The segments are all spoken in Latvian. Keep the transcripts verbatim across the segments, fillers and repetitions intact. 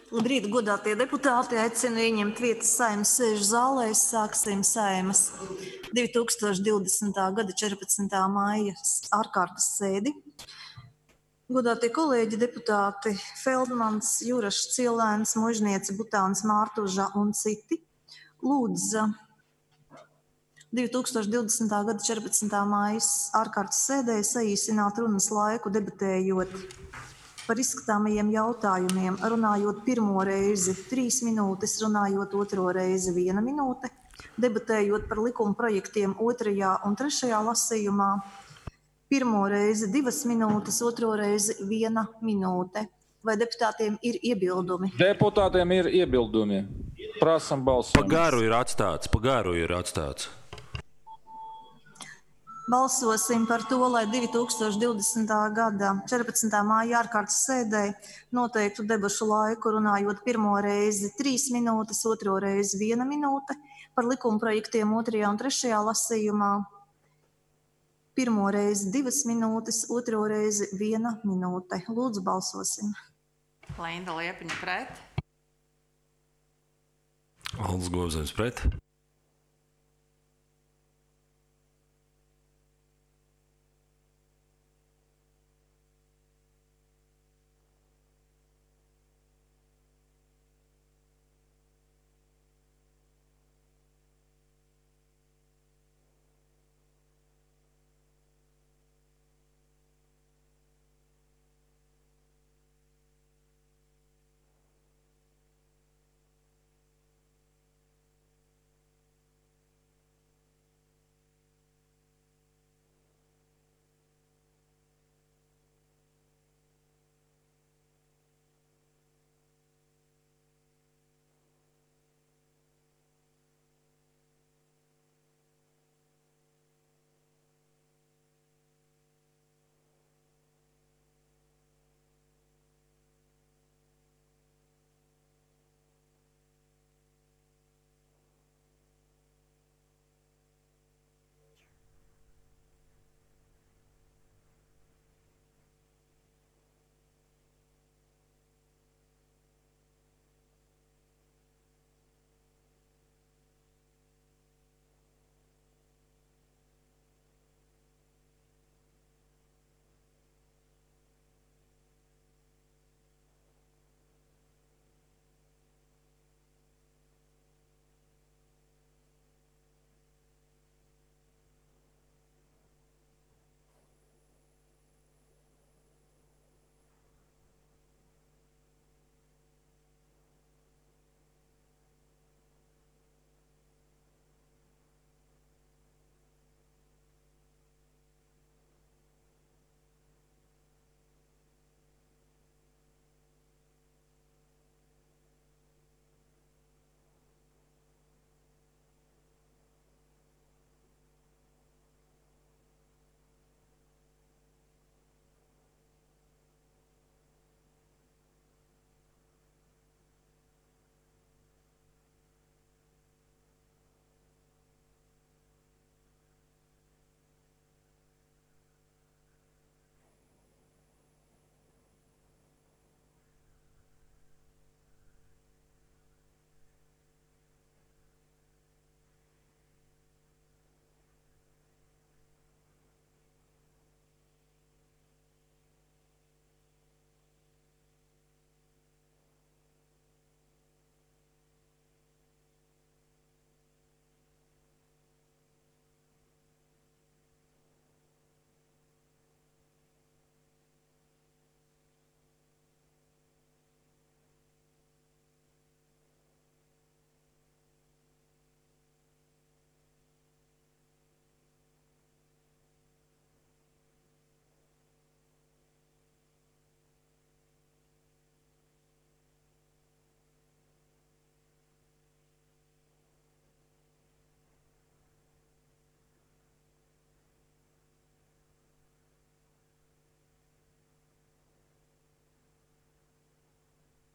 Labrīt, godātie deputāti, aicinu ieņemt vietas Saeimas sēžu zālē. Sāksim Saeimas divi tūkstoši divdesmitā gada četrpadsmitā māja ārkārtas sēdi. Godātie kolēģi, deputāti Feldmans, Jurašs, Cilēns, Mužniece, Butāns, Mārtuža un citi lūdza divi tūkstoši divdesmitā gada četrpadsmitā mājas ārkārtas sēdē saīsināt runas laiku, debatējot par izskatāmajiem jautājumiem, runājot pirmo reizi trīs minūtes, runājot otro reizi viena minūte, debatējot par likuma projektiem otrajā un trešajā lasījumā, pirmo reizi divas minūtes, otro reizi viena minūte. Vai deputātiem ir iebildumi? Deputātiem ir iebildumi. Prasam balsojumu. Pa garu ir atstāts, pa garu ir atstāts. Balsosim par to, lai divi tūkstoši divdesmitā gada četrpadsmitā māja ārkārtas sēdē noteiktu debašu laiku, runājot pirmo reizi trīs minūtes, otro reizi viena minūte, par likuma projektiem otrajā un trešajā lasījumā, pirmo reizi divas minūtes, otro reizi viena minūte. Lūdzu, balsosim. Linda Liepiņa pret. Aldis Govzens pret.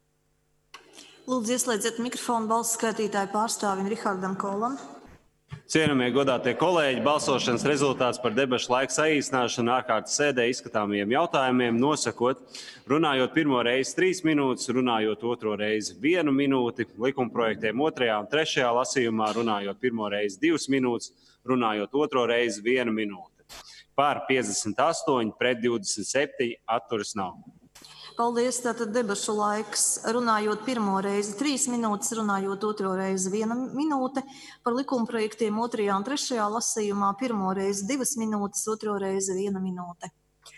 Lūdzu, ieslēdziet mikrofonu balss skaitītāju pārstāvim Rihardam Kolam. Cienījamie godātie kolēģi, balsošanas rezultāts par debašu laiku saīsināšanu ārkārtas sēdē izskatāmajiem jautājumiem nosakot, runājot pirmo reizi trīs minūtes, runājot otro reizi vienu minūti, likumprojektiem otrajā un trešajā lasījumā, runājot pirmo reizi divas minūtes, runājot otro reizi vienu minūti. Par piecdesmit astoņi, pret divdesmit septiņi, atturas nav. Paldies, tātad debašu laiks, runājot pirmo reizi trīs minūtes, runājot otro reizi viena minūte, par likumprojektiem otrajā un trešajā lasījumā pirmo reizi divas minūtes, otro reizi viena minūte.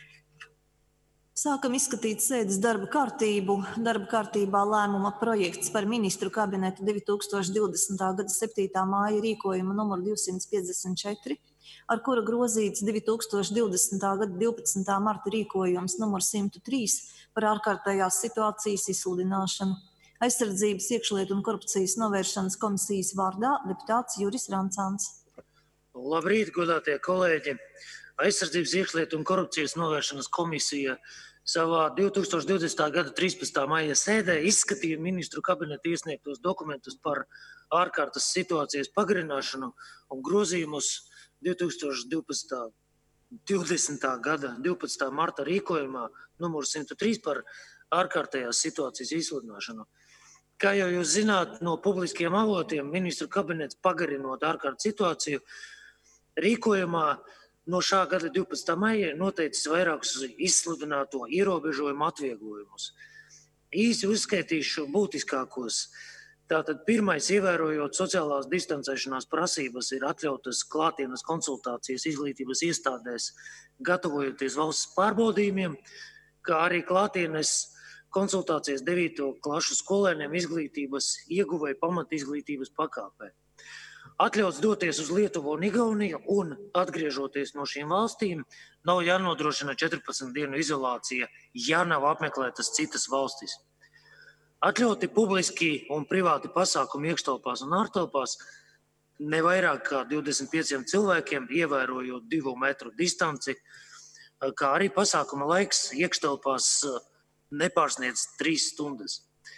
Sākam izskatīt sēdes darba kārtību. Darba kārtībā lēmuma projekts par ministru kabineta divi tūkstoši divdesmitā gada septītā māja rīkojuma numuru divsimt piecdesmit četri, ar kura grozīts divi tūkstoši divdesmitā gada divpadsmitā marta rīkojums numur simt trīs par ārkārtējās situācijas izsludināšanu. Aizsardzības, iekšlietu un korupcijas novēršanas komisijas vārdā deputāts Juris Rancāns. Labrīt, godātie kolēģi! Aizsardzības, iekšlietu un korupcijas novēršanas komisija savā divi tūkstoši divdesmitā gada trīspadsmitā maija sēdē izskatīja ministru kabineta iesniegtos dokumentus par ārkārtas situācijas pagarināšanu un grozījumus divi tūkstoši divdesmitā gada divpadsmitā marta rīkojumā numur simt trīs par ārkārtējās situācijas izsludināšanu. Kā jau jūs zināt, no publiskiem avotiem ministru kabinets pagarinot ārkārtas situāciju rīkojumā no šā gada divpadsmitā maija noteicis vairākus izsludināto ierobežojumu atvieglojumus. Īsi uzskaitīšu būtiskākos. Tātad pirmais, ievērojot sociālās distancēšanās prasības, ir atļautas klātienes konsultācijas izglītības iestādēs, gatavojoties valsts pārbaudījumiem, kā arī klātienes konsultācijas devīto klašu skolēniem izglītības ieguvēja pamata izglītības pakāpē. Atļauts doties uz Lietuvu un Igauniju un, atgriežoties no šīm valstīm, nav jānodrošina četrpadsmit dienu izolācija, ja nav apmeklētas citas valstis. Atļauti publiski un privāti pasākumi iekštelpās un ārtelpās ne vairāk kā divdesmit pieciem cilvēkiem, ievērojot divu metru distanci, kā arī pasākuma laiks iekštelpās nepārsniedz trīs stundas.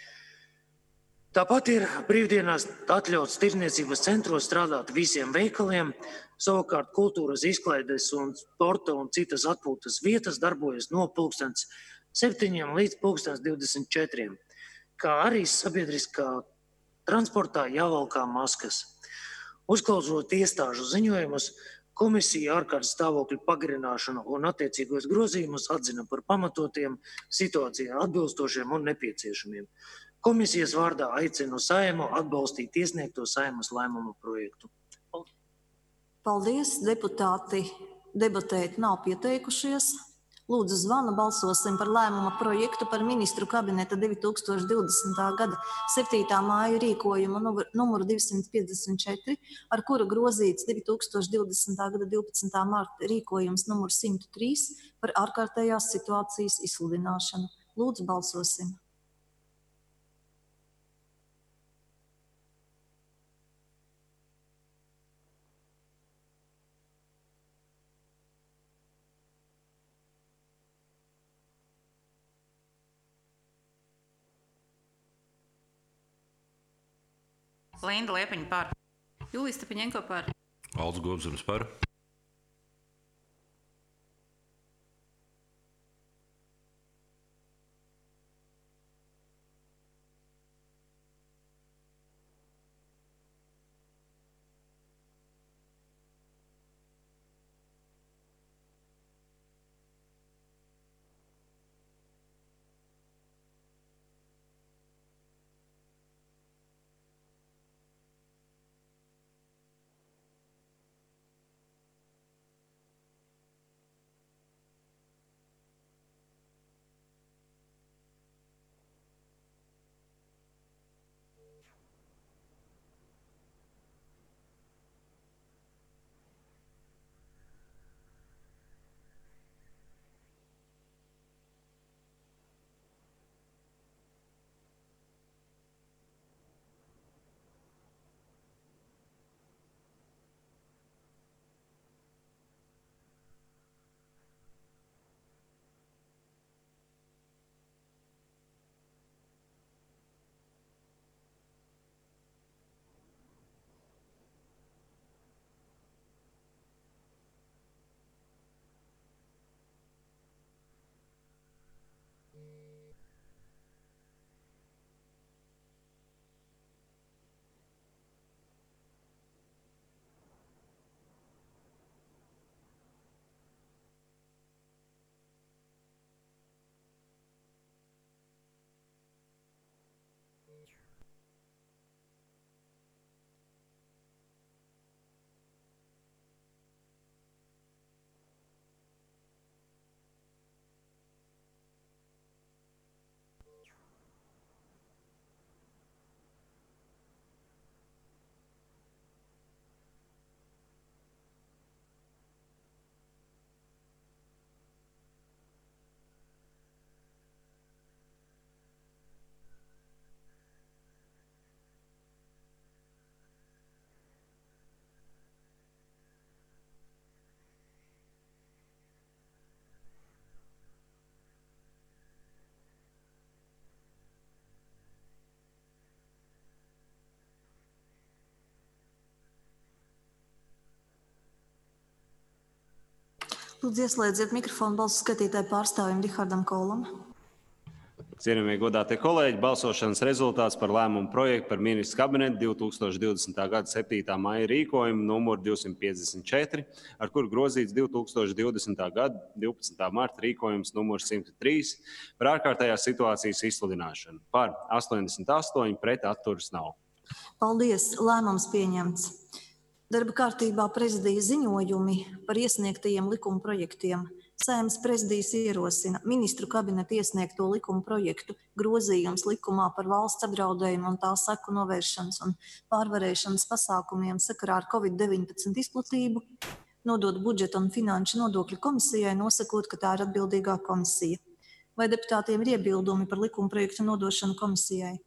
Tāpat ir brīvdienās atļauts tirdzniecības centros strādāt visiem veikaliem, savukārt kultūras izklaides un sporta un citas atpūtas vietas darbojas no pulkstens septiņiem līdz pulkstens divdesmit četriem. Kā arī sabiedriskā transportā jāvalkā maskas. Uzklausot iestāžu ziņojumus, komisija ārkārtas stāvokļu pagarināšanu un attiecīgos grozījumus atzina par pamatotiem, situācijai atbilstošiem un nepieciešamiem. Komisijas vārdā aicinu Saeimu atbalstīt iesniegto Saeimas lēmumu projektu. Paldies, deputāti debatēt nav pieteikušies. Lūdzu zvanu, balsosim par lēmuma projektu par ministru kabineta divi tūkstoši divdesmitā gada septītā māja rīkojumu numuru divsimt piecdesmit četri, ar kura grozīts divi tūkstoši divdesmitā gada divpadsmitā marta rīkojums numuru simt trīs par ārkārtējās situācijas izsludināšanu. Lūdzu, balsosim. Linda Liepiņa par. Julija Stepaņenko par. Aldis Gobzems par. Lūdzu, ieslēdziet mikrofonu balsu skaitītāju pārstāvim Rihardam Kolam. Cienījamie godātie kolēģi, balsošanas rezultāts par lēmumu projektu par ministru kabinetu divi tūkstoši divdesmitā gada septītā maija rīkojumu numuru divsimt piecdesmit četri, ar kuru grozīts divi tūkstoši divdesmitā gada divpadsmitā marta rīkojums numurs simt trīs par ārkārtējās situācijas izsludināšanu. Par astoņdesmit astoņi, pret atturas nav. Paldies, lēmums pieņemts. Darba kārtībā prezidija ziņojumi par iesniegtajiem likuma projektiem. Saeimas prezidijas ierosina ministru kabineta iesniegto likuma projektu grozījums likumā par valsts apdraudējumu un tā seku novēršanas un pārvarēšanas pasākumiem sakarā ar covid deviņpadsmit izplatību, nodot budžeta un finanšu nodokļu komisijai, nosakot, ka tā ir atbildīgā komisija. Vai deputātiem ir iebildumi par likuma projektu nodošanu komisijai?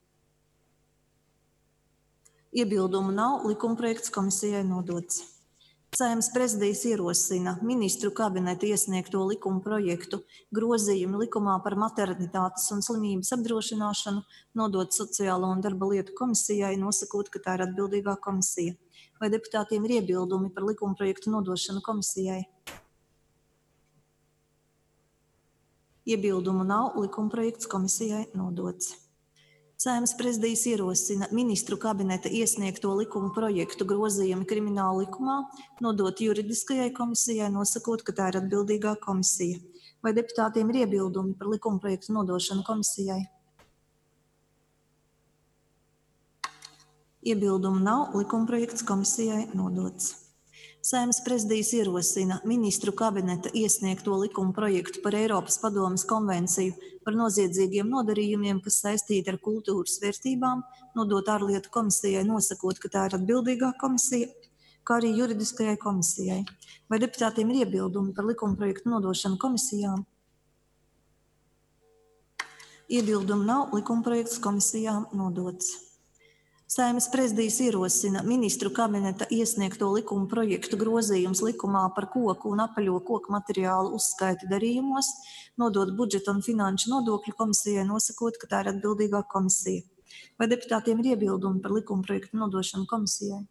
Iebildumu nav, likuma projekts komisijai nodots. Saeimas prezidijas ierosina ministru kabineta iesniegto likuma projektu grozījumu likumā par maternitātes un slimības apdrošināšanu, nodot Sociālo un darba lietu komisijai, nosakot, ka tā ir atbildīgā komisija. Vai deputātiem ir iebildumi par likuma projektu nodošanu komisijai? Iebildumu nav, likuma projekts komisijai nodots. Saeimas prezidijas ierosina ministru kabineta iesniegto likuma projektu grozījumu krimināla likumā, nodot juridiskajai komisijai, nosakot, ka tā ir atbildīgā komisija. Vai deputātiem ir iebildumi par likuma projektu nodošanu komisijai? Iebildumu nav, likuma projekts komisijai nodots. Saeimas prezidijas ierosina ministru kabineta iesniegto likuma projektu par Eiropas padomes konvenciju par noziedzīgiem nodarījumiem, kas saistīti ar kultūras vērtībām, nodot ārlietu komisijai, nosakot, ka tā ir atbildīgā komisija, kā arī juridiskajai komisijai. Vai deputātiem ir iebildumi par likuma projektu nodošanu komisijām? Iebildumu nav, likuma projekts komisijām nodots. Saeimas prezidijas ierosina ministru kabineta iesniegto likuma projektu grozījums likumā par koku un apaļo koku materiālu uzskaiti darījumos, nodot budžeta un finanšu nodokļu komisijai, nosakot, ka tā ir atbildīgā komisija. Vai deputātiem ir iebildumi par likuma projektu nodošanu komisijai?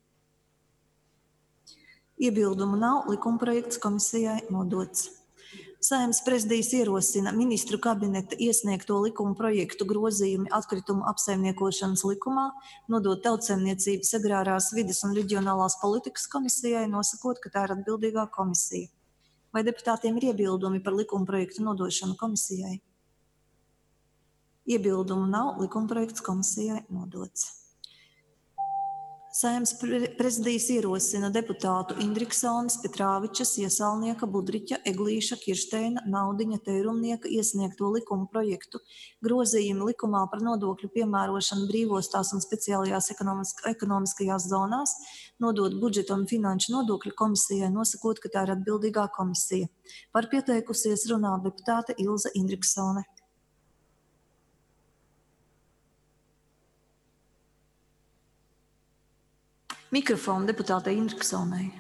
Iebildumu nav, likuma projekts komisijai nodots. Saeimas prezidijas ierosina ministru kabineta iesniegto likuma projektu grozījumu atkritumu apsaimniekošanas likumā, nodot Tautsaimniecības, agrārās vides un reģionālās politikas komisijai, nosakot, ka tā ir atbildīgā komisija. Vai deputātiem ir iebildumi par likuma projektu nodošanu komisijai? Iebildumu nav, likuma projekts komisijai nodots. Saeimas prezidijas ierosina deputātu Indriksonas, Petrāvičas, Iesalnieka, Budriķa, Eglīša, Kirsteina, Naudiņa, Teirumnieka iesniegto likuma projektu grozījumu likumā par nodokļu piemērošanu brīvostās un speciālajās ekonomiskajās zonās, nodot budžeta un finanšu nodokļu komisijai, nosakot, ka tā ir atbildīgā komisija. Par pieteikusies runā deputāte Ilze Indriksone. Mikrofonu deputātei Indriksonei.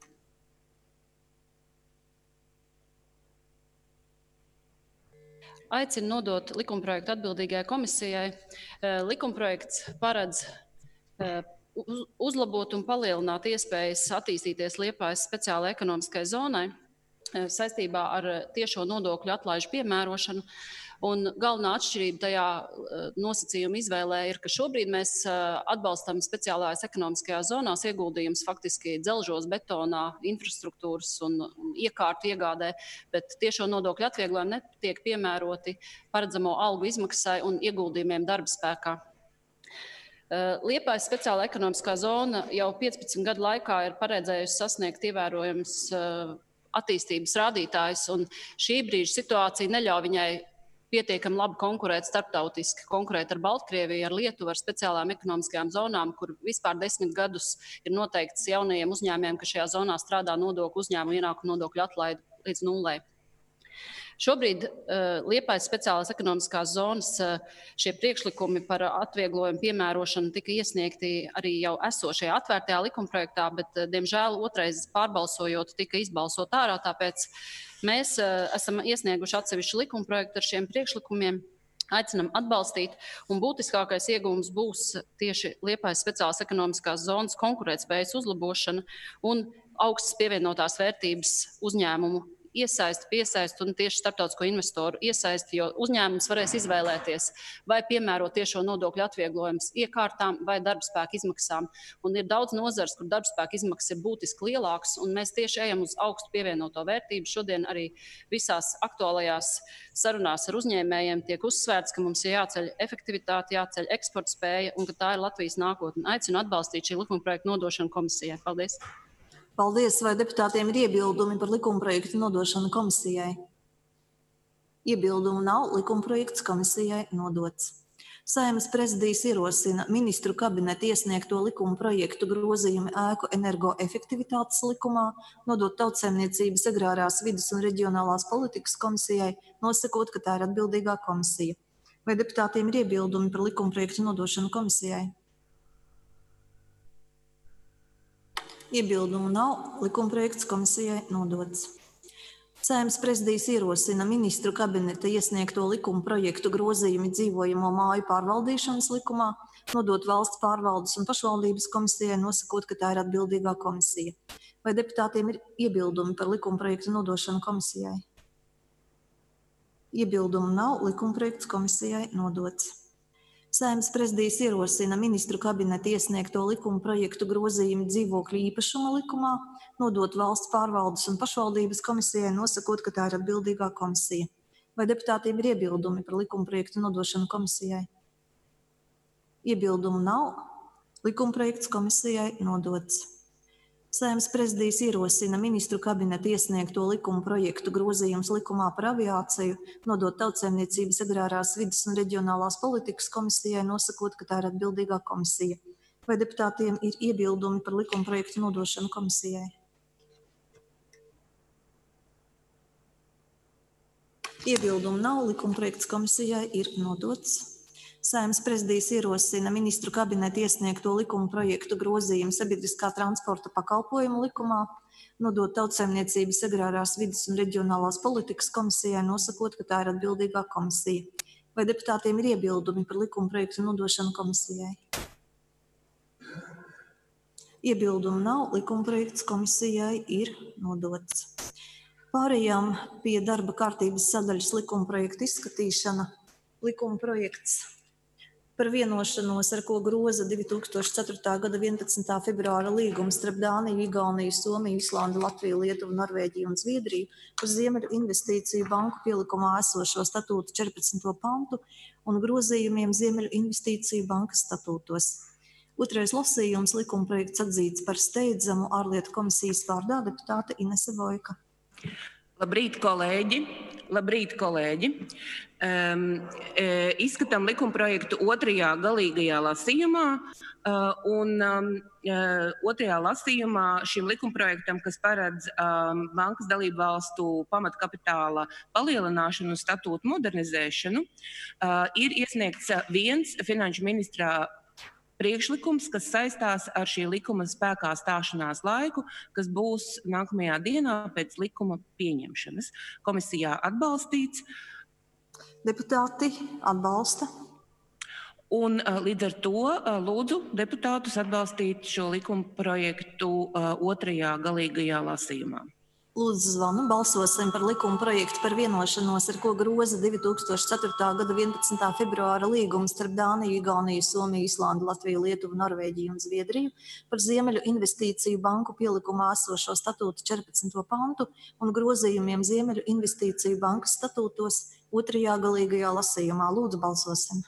Aicinu nodot likumprojektu atbildīgajai komisijai. Likumprojekts paredz uzlabot un palielināt iespējas attīstīties Liepājas speciālai ekonomiskai zonai saistībā ar tiešo nodokļu atlaižu piemērošanu. Un galvenā atšķirība tajā nosacījuma izvēlē ir, ka šobrīd mēs atbalstam speciālās ekonomiskajās zonās ieguldījums faktiski dzelžos, betonā, infrastruktūras un iekārtu iegādē, bet tiešo nodokļu atvieglojumi netiek piemēroti paredzamo algu izmaksai un ieguldījumiem darba spēkā. Liepājas speciālā ekonomiskā zona jau piecpadsmit gadu laikā ir paredzējusi sasniegt ievērojams attīstības rādītājus, un šī brīža situācija neļauj viņai pietiekami labi konkurēt starptautiski, konkurēt ar Baltkrieviju, ar Lietuvu, ar speciālām ekonomiskajām zonām, kur vispār desmit gadus ir noteikts jaunajiem uzņēmējiem, ka šajā zonā strādā nodokļu uzņēmumu ienākumu nodokļu atlaidi līdz nulē. Šobrīd uh, Liepājas speciālās ekonomiskās zonas uh, šie priekšlikumi par atvieglojumu piemērošanu tika iesniegti arī jau esošajā atvērtajā likumprojektā, bet, uh, diemžēl, otrais pārbalsojot tika izbalsot ārā, tāpēc mēs uh, esam iesnieguši atsevišķu likumprojektu ar šiem priekšlikumiem, aicinam atbalstīt, un būtiskākais iegūms būs tieši Liepājas speciālās ekonomiskās zonas konkurētspējas uzlabošana un augstas pievienotās vērtības uzņēmumu iesaisti, piesaisti un tieši starptautisko investoru iesaisti, jo uzņēmums varēs izvēlēties, vai piemērot tiešo nodokļu atvieglojumus iekārtām vai darbspēka izmaksām. Un ir daudz nozars, kur darbspēka izmaksas ir būtiski lielākas, un mēs tieši ejam uz augstu pievienoto vērtību. Šodien arī visās aktuālajās sarunās ar uzņēmējiem tiek uzsvērts, ka mums ir jāceļ efektivitāte, jāceļ eksporta spēja un ka tā ir Latvijas nākotne. Aicinu atbalstīt šī likumprojekta nodošanu komisijai. Paldies! Paldies, vai deputātiem ir iebildumi par likumprojektu nodošanu komisijai? Iebildumu nav, likumprojekts komisijai nodots. Saeimas prezidijs ierosina ministru kabineta iesniegto likumprojektu grozījumi ēku energoefektivitātes likumā, nodot Tautsaimniecības, agrārās vides un reģionālās politikas komisijai, nosakot, ka tā ir atbildīgā komisija. Vai deputātiem ir iebildumi par likumprojektu nodošanu komisijai? Iebildumu nav, likumprojekts komisijai nodots. Saeimas prezidijs ierosina ministru kabineta iesniegto likuma projektu grozījumi dzīvojamo māju pārvaldīšanas likumā, nodot valsts pārvaldes un pašvaldības komisijai, nosakot, ka tā ir atbildīgā komisija. Vai deputātiem ir iebildumi par likuma projektu nodošanu komisijai? Iebildumu nav, likumprojekts komisijai nodots. Saeimas prezidijs ierosina ministru kabineta iesniegto likuma projektu grozījumu dzīvokļu īpašuma likumā, nodot valsts pārvaldes un pašvaldības komisijai, nosakot, ka tā ir atbildīgā komisija. Vai deputātiem ir iebildumi par likuma projektu nodošanu komisijai? Iebildumu nav, likumprojekts komisijai nodots. Saeimas prezidijs ierosina ministru kabineta iesniegto likuma projektu grozījumus likumā par aviāciju, nodot Tautsaimniecības, agrārās vides un reģionālās politikas komisijai, nosakot, ka tā ir atbildīgā komisija. Vai deputātiem ir iebildumi par likuma projektu nodošanu komisijai? Iebildumu nav, likumprojekts komisijai ir nodots. Saeimas prezidijs ierosina ministru kabineta iesniegto likuma projektu grozījumu sabiedriskā transporta pakalpojumu likumā, nodot Tautsaimniecības, agrārās vides un reģionālās politikas komisijai, nosakot, ka tā ir atbildīgā komisija. Vai deputātiem ir iebildumi par likuma projektu nodošanu komisijai? Iebildumu nav, likumprojekts komisijai ir nodots. Pārējām pie darba kārtības sadaļas likumprojektu izskatīšana. Likumprojekts par vienošanos, ar ko groza divi tūkstoši ceturtā gada vienpadsmitā februāra līgumu starp Dāniju, Igauniju, Somiju, Islandu, Latviju, Lietuvu, Norvēģiju un Zviedriju par Ziemeļu investīciju banku pielikumā esošo statūtu četrpadsmito pantu un grozījumiem Ziemeļu investīciju bankas statūtos. Otrais lasījums, likumprojekts atzīts par steidzamu ārlietu komisijas vārdā deputāte Inese Vojka. Labrīt, kolēģi! Labrīt, kolēģi! Um, e, izskatām likumprojektu otrajā galīgajā lasījumā, uh, un um, otrajā lasījumā šim likumprojektam, kas paredz um, bankas dalību valstu pamatkapitāla palielināšanu un statūtu modernizēšanu, uh, ir iesniegts viens finanšu ministrā priekšlikums, kas saistās ar šī likuma spēkā stāšanās laiku, kas būs nākamajā dienā pēc likuma pieņemšanas. Komisijā atbalstīts. Deputāti atbalsta. Un līdz ar to lūdzu deputātus atbalstīt šo likuma projektu otrajā galīgajā lasījumā. Lūdzu zvanu, balsosim par likuma projektu par vienošanos, ar ko groza divi tūkstoši ceturtā gada vienpadsmitā februāra līgumu starp Dāniju, Igauniju, Somiju, Islandu, Latviju, Lietuvu, Norvēģiju un Zviedriju par Ziemeļu investīciju banku pielikumā esošo statūtu četrpadsmito pantu un grozījumiem Ziemeļu investīciju bankas statūtos otrajā galīgajā lasījumā. Lūdzu, balsosim.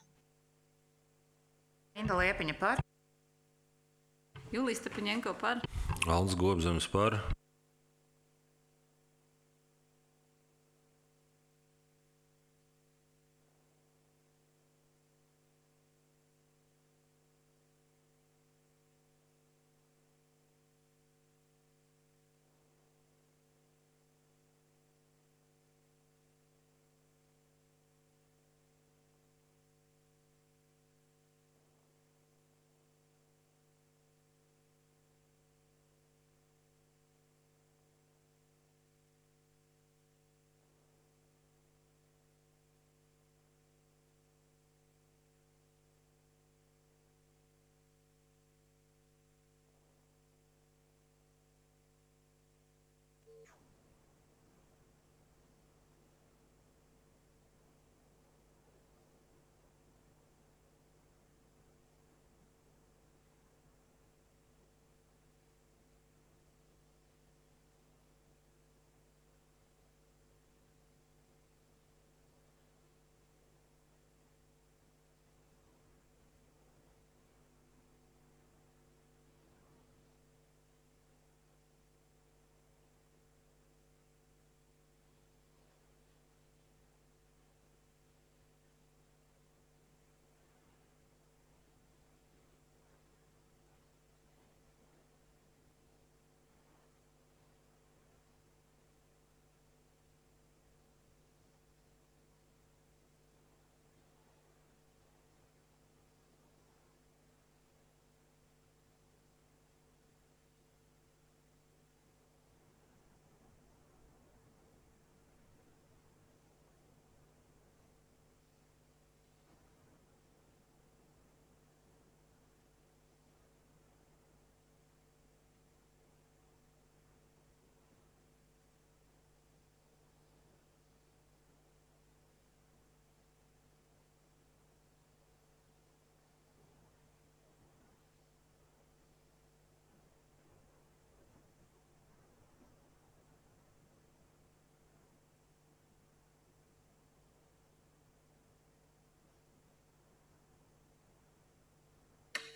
Linda Liepiņa par. Julija Stepaņenko par. Aldis Gobzems par.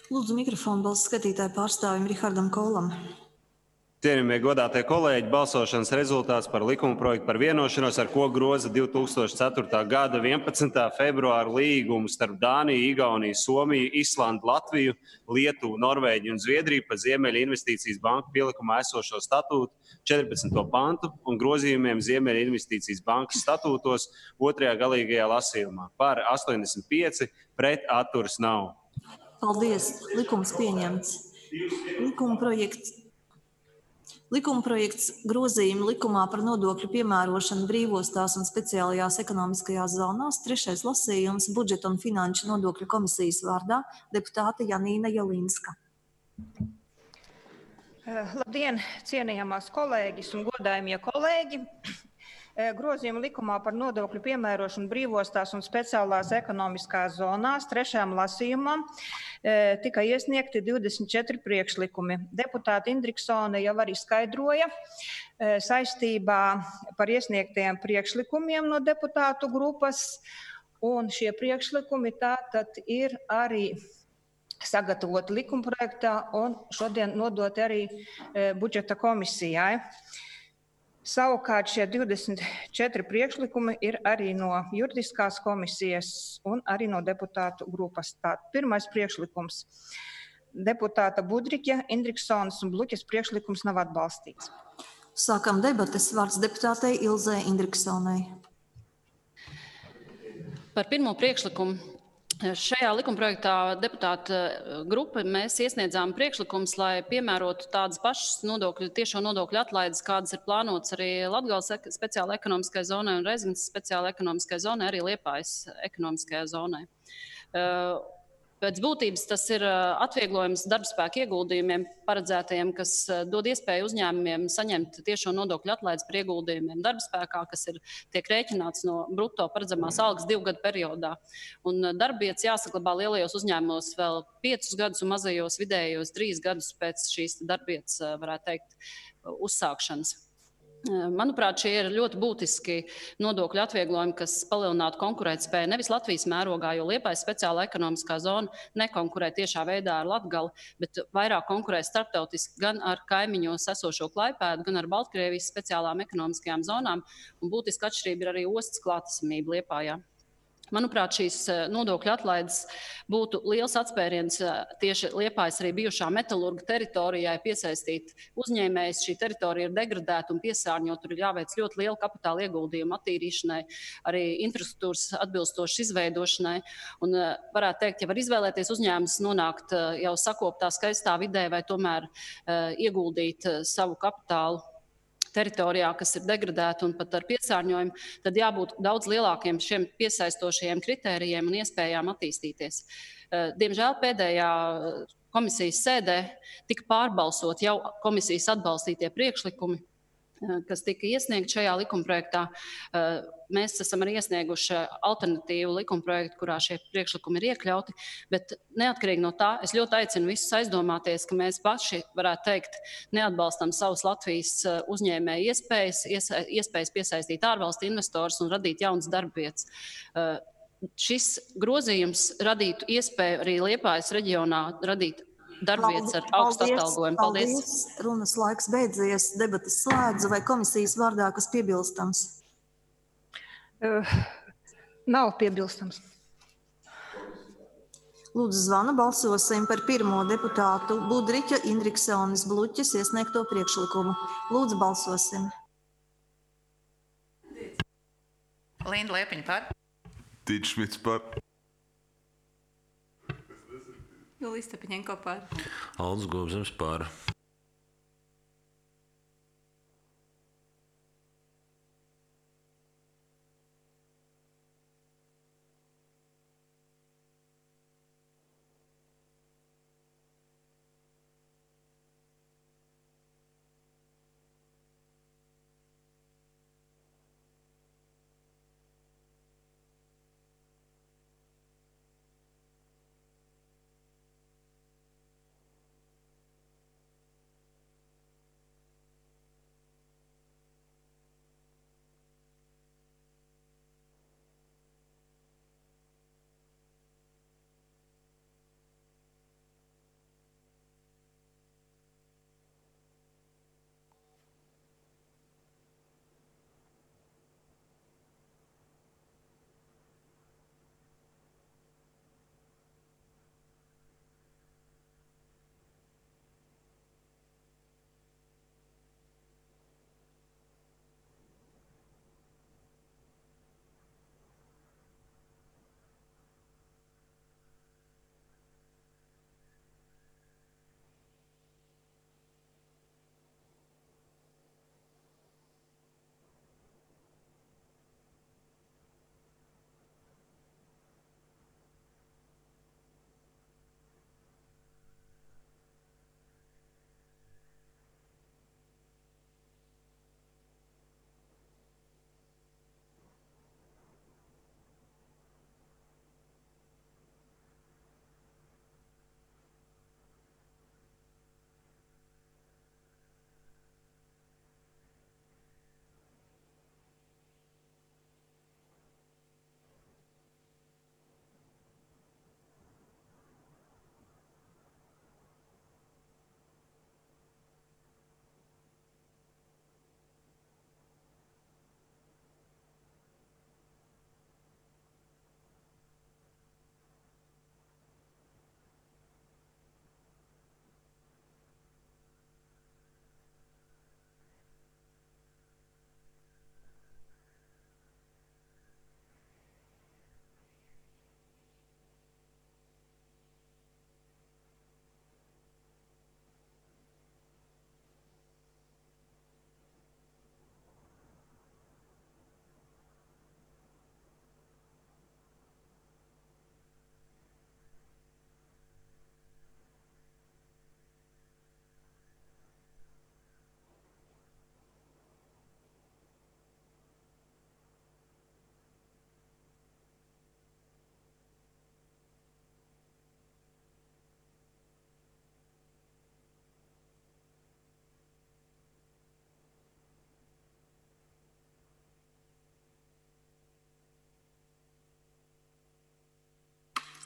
Lūdzu mikrofonu balss skatītāju pārstāvim Rihardam Kolam. Cienījamie godātie kolēģi, balsošanas rezultāts par likumprojektu par vienošanos, ar ko groza divi tūkstoši ceturtā gada vienpadsmitā februāra līgumu starp Dāniju, Igauniju, Somiju, Islandu, Latviju, Lietuvu, Norvēģiju un Zviedriju par Ziemeļa investīcijas banku pielikumā esošo statūtu četrpadsmito pantu un grozījumiem Ziemeļa investīcijas bankas statūtos otrajā galīgajā lasījumā. Par astoņdesmit pieci, pret atturas nav. Paldies. Likums pieņemts. Likuma projekts. Likuma projekts grozījumi likumā par nodokļu piemērošanu brīvostās un speciālajās ekonomiskajās zonās. Trešais lasījums budžeta un finanšu nodokļu komisijas vārdā deputāte Janīna Jelinska. Labdien, cienījamās kolēģis un godājumie kolēģi! Grozījumi likumā par nodokļu piemērošanu brīvostās un speciālās ekonomiskās zonās trešajam lasījumam tika iesniegti divdesmit četri priekšlikumi. Deputāte Indriksone jau arī skaidroja saistībā par iesniegtajiem priekšlikumiem no deputātu grupas, un šie priekšlikumi tātad ir arī sagatavoti likumprojektā un šodien nodoti arī budžeta komisijai. Savukārt šie divdesmit četri priekšlikumi ir arī no juridiskās komisijas un arī no deputātu grupas. Tātad pirmais priekšlikums. Deputāta Budriķa, Indriksonas un Bluķas priekšlikums nav atbalstīts. Sākam debates. Vārds deputātei Ilzei Indriksonai. Par pirmo priekšlikumu. Šajā likumprojektā deputāta grupa mēs iesniedzām priekšlikumus, lai piemērotu tādas pašas nodokļu, tiešo nodokļu atlaides, kādas ir plānotas arī Latgales speciāla ekonomiskai zonai un Rezignes speciāla ekonomiskai zonai, arī Liepājas ekonomiskajā zonai. Pēc būtības tas ir atvieglojums darbspēka ieguldījumiem paredzētajiem, kas dod iespēju uzņēmumiem saņemt tiešo nodokļu atlaides par ieguldījumiem darbspēkā, kas ir tiek rēķināts no bruto paredzamās algas divu gadu periodā. Un darbvietas jāsaglabā lielajos uzņēmumos vēl piecus gadus un mazajos vidējos trīs gadus pēc šīs darbvietas, varētu teikt, uzsākšanas. Manuprāt, šie ir ļoti būtiski nodokļu atvieglojumi, kas palielinātu konkurētspēju nevis Latvijas mērogā, jo Liepājas speciāla ekonomiskā zona nekonkurē tiešā veidā ar Latgali, bet vairāk konkurē starptautiski gan ar kaimiņos esošo Klaipēdu, gan ar Baltkrievijas speciālām ekonomiskajām zonām, un būtiski atšķirība ir arī ostas klātesamība Liepājā. Manuprāt, šīs nodokļu atlaides būtu liels atspēriens tieši Liepājas arī bijušā metalurga teritorijai piesaistīt uzņēmējus. Šī teritorija ir degradēta un piesārņota, tur ir jāveic ļoti liela kapitāla ieguldījuma attīrīšanai, arī infrastruktūras atbilstošas izveidošanai. Un varētu teikt, ja var izvēlēties uzņēmums nonākt jau sakoptā skaistā vidē vai tomēr ieguldīt savu kapitālu teritorijā, kas ir degradēta un pat ar piesārņojumu, tad jābūt daudz lielākiem šiem piesaistošajiem kritērijiem un iespējām attīstīties. Diemžēl pēdējā komisijas sēdē tika pārbalsot jau komisijas atbalstītie priekšlikumi, kas tika iesniegti šajā likumprojektā. Mēs esam arī iesnieguši alternatīvu likumprojektu, kurā šie priekšlikumi ir iekļauti, bet neatkarīgi no tā, es ļoti aicinu visus aizdomāties, ka mēs paši, varētu teikt, neatbalstam savus Latvijas uzņēmēju iespējas, iespējas piesaistīt ārvalstu investorus un radīt jaunas darbvietas. Šis grozījums radītu iespēju arī Liepājas reģionā radīt darbvietas ar augstu atalgojumu. Paldies. Paldies. Runas laiks beidzies, debatas slēdzu. Vai komisijas vārdā kas piebilstams? Uh, nav piebilstams. Lūdzu, zvana balsosim par pirmo deputātu Budriķa, Indriksonas, Bluķas iesniegto priekšlikumu. Lūdzu, balsosim. Linda Liepiņa par. Tīts Šmits par. Julija Stepaņenko par. Aldis Gobzems par.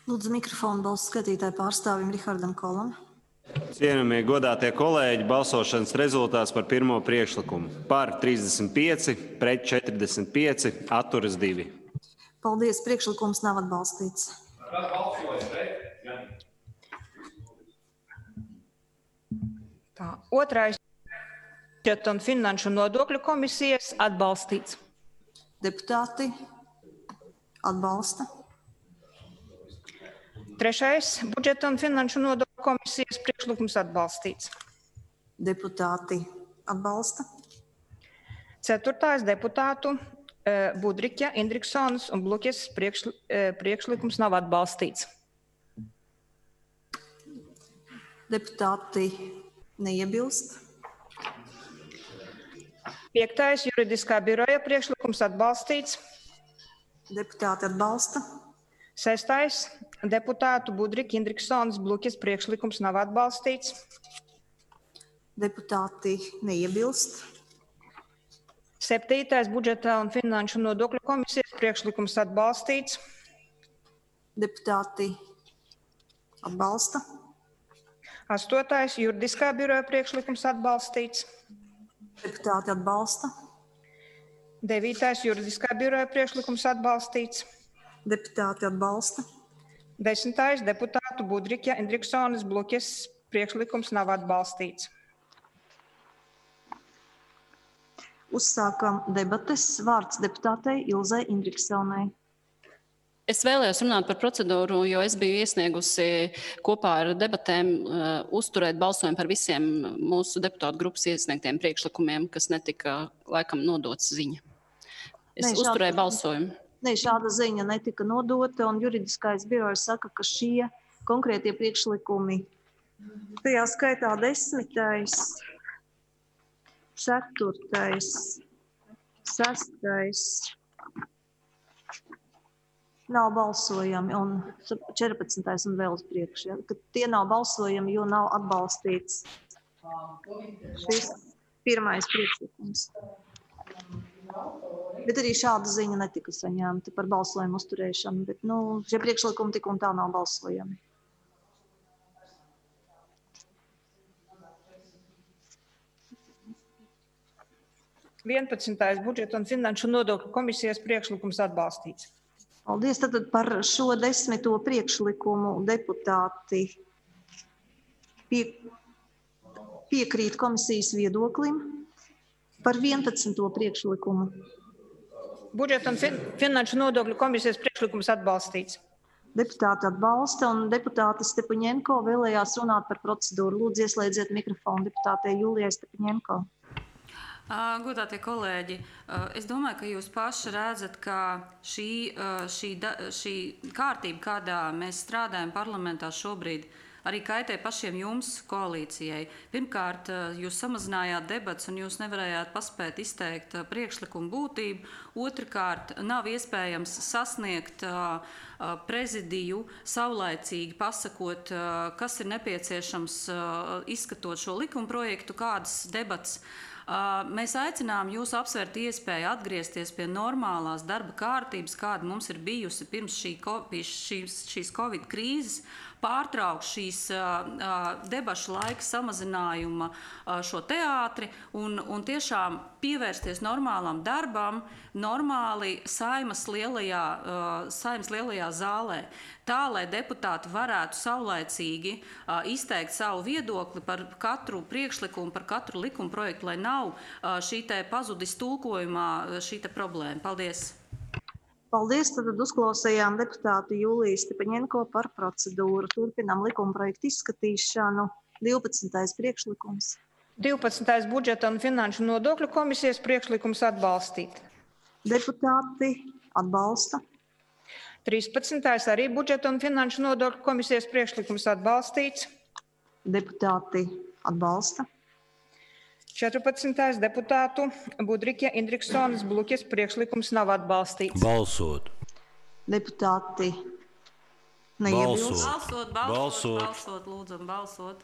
Lūdzu mikrofonu balsu skatītāju pārstāvim Rihardam Kolam. Cienījamie godātie kolēģi, balsošanas rezultāts par pirmo priekšlikumu. Par trīsdesmit pieci, pret četrdesmit pieci, atturas divi. Paldies, priekšlikums nav atbalstīts. Tā, otrais budžeta un finanšu nodokļu komisijas atbalstīts. Deputāti atbalsta. Trešais budžeta un finanšu nodokļu komisijas priekšlikums atbalstīts. Deputāti atbalsta. Ceturtais deputātu eh, Budriķa, Indriksonas un Bluķes priekšl, eh, priekšlikums nav atbalstīts. Deputāti neiebilst. Piektais juridiskā biroja priekšlikums atbalstīts. Deputāti atbalsta. Sestais deputātu Budriķa, Indriksonas, Bluķes priekšlikums nav atbalstīts. Deputāti neiebilst. Septītais budžeta un finanšu nodokļu komisijas priekšlikums atbalstīts. Deputāti atbalsta. Astotais juridiskā biroja priekšlikums atbalstīts. Deputāti atbalsta. Devītais juridiskā biroja priekšlikums atbalstīts. Deputāti atbalsta. Desmitais deputātu Budriķa, Indriksonas, Bluķes priekšlikums nav atbalstīts. Uzsākam debates. Vārds deputātei Ilzei Indriksonai. Es vēlējos runāt par procedūru, jo es biju iesniegusi kopā ar debatēm uh, uzturēt balsojumu par visiem mūsu deputātu grupas iesniegtiem priekšlikumiem, kas netika laikam nodots ziņa. Es Nē, šāda- uzturēju balsojumu. Ne, šāda ziņa netika nodota, un juridiskais birojs saka, ka šie konkrētie priekšlikumi, tajā skaitā desmitais, ceturtais, sestais, nav balsojami, un četrpadsmitais un vēl uz priekšu. Ja? Ka tie nav balsojami, jo nav atbalstīts šis pirmais priekšlikums. Bet arī šāda ziņa netika saņemta par balsojumu uzturēšanu, bet nu, šie priekšlikumi tik un tā nav balsojami. vienpadsmitais budžeta un finanšu nodokļu komisijas priekšlikums atbalstīts. Paldies. Tad par šo desmito priekšlikumu deputāti pie, piekrīt komisijas viedoklim. Par vienpadsmito priekšlikumu. Budžeta un fin finanšu nodokļu komisijas priekšlikums atbalstīts. Deputāti atbalsta, un deputāte Stepaņenko vēlējās runāt par procedūru. Lūdzu, ieslēdziet mikrofonu deputātei Julijai Stepaņenko. Godātie kolēģi, es domāju, ka jūs paši redzat, ka šī, šī, šī kārtība, kādā mēs strādājam parlamentā šobrīd, arī kaitē pašiem jums, koalīcijai. Pirmkārt, jūs samazinājāt debats un jūs nevarējāt paspēt izteikt priekšlikumu būtību. Otrkārt, nav iespējams sasniegt prezidiju saulaicīgi pasakot, kas ir nepieciešams izskatot šo likumprojektu, kādas debats. Mēs aicinām jūs apsvērt iespēju atgriezties pie normālās darba kārtības, kāda mums ir bijusi pirms šī, šīs, šīs Covid krīzes, pārtraukt šīs debašu laika samazinājuma šo teātri un, un tiešām pievērsties normālam darbam, normāli Saeimas lielajā, Saeimas lielajā zālē. Tā, lai deputāti varētu saulaicīgi uh, izteikt savu viedokli par katru priekšlikumu, par katru likumprojektu, lai nav uh, šī te pazudis tulkojumā šī te problēma. Paldies! Paldies, tad uzklausījām deputātu Juliju Stepaņenko par procedūru. Turpinām likumprojektu izskatīšanu. divpadsmitais priekšlikums. divpadsmitais budžeta un finanšu nodokļu komisijas priekšlikums atbalstīt. Deputāti atbalsta. trīspadsmitais arī budžeta un finanšu nodokļu komisijas priekšlikums atbalstīts. Deputāti atbalsta. četrpadsmitais deputātu Budriķa, Indriksonas, Bluķes priekšlikums nav atbalstīts. Balsot. Deputāti neiebilst. Balsot, balsot, balsot, balsot, lūdzam, balsot.